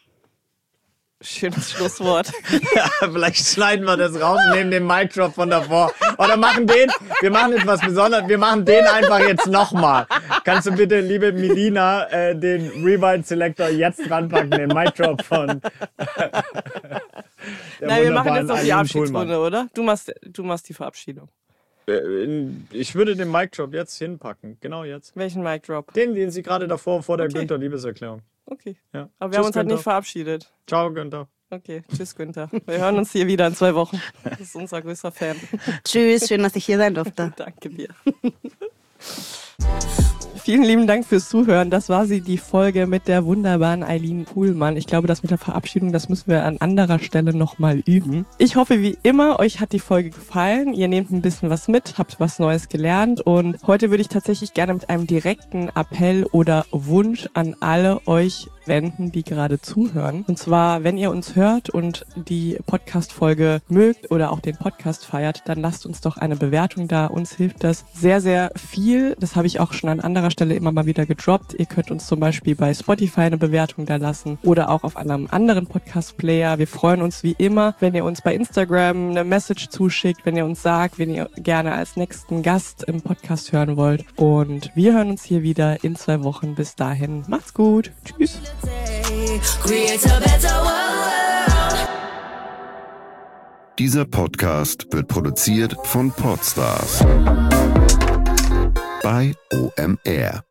B: Schönes Schlusswort.
C: Ja, vielleicht schneiden wir das raus und nehmen den Mic Drop von davor. Oder machen den, wir machen jetzt was Besonderes, wir machen den einfach jetzt nochmal. Kannst du bitte, liebe Melina, äh, den Rewind Selector jetzt ranpacken, den Mic Drop von der
B: Nein, wir machen
C: wunderbaren
B: jetzt noch die
C: Eileen
B: Abschiedsrunde,
C: Kuhlmann.
B: oder? Du machst, du machst die Verabschiedung.
C: Äh, Ich würde den Mic Drop jetzt hinpacken, genau jetzt.
B: Welchen Mic Drop?
C: Den, den sie gerade davor vor der
B: Okay.
C: Günther-Liebeserklärung.
B: Okay.
C: Ja.
B: Aber wir haben
C: Tschüss,
B: uns halt
C: Günther.
B: nicht verabschiedet.
C: Ciao, Günther.
B: Okay, tschüss Günther. Wir hören uns hier wieder in zwei Wochen. Das ist unser größter Fan.
A: Tschüss, schön, dass ich hier sein durfte.
B: Danke dir. Vielen lieben Dank fürs Zuhören. Das war sie, die Folge mit der wunderbaren Eileen Kuhlmann. Ich glaube, das mit der Verabschiedung, das müssen wir an anderer Stelle nochmal üben. Ich hoffe, wie immer, euch hat die Folge gefallen. Ihr nehmt ein bisschen was mit, habt was Neues gelernt. Und heute würde ich tatsächlich gerne mit einem direkten Appell oder Wunsch an alle euch wenden, die gerade zuhören. Und zwar, wenn ihr uns hört und die Podcast-Folge mögt oder auch den Podcast feiert, dann lasst uns doch eine Bewertung da. Uns hilft das sehr, sehr viel. Das habe ich auch schon an anderer Stelle immer mal wieder gedroppt. Ihr könnt uns zum Beispiel bei Spotify eine Bewertung da lassen oder auch auf einem anderen Podcast-Player. Wir freuen uns wie immer, wenn ihr uns bei Instagram eine Message zuschickt, wenn ihr uns sagt, wen ihr gerne als nächsten Gast im Podcast hören wollt. Und wir hören uns hier wieder in zwei Wochen. Bis dahin, macht's gut. Tschüss.
D: Dieser Podcast wird produziert von Podstars bei O M R.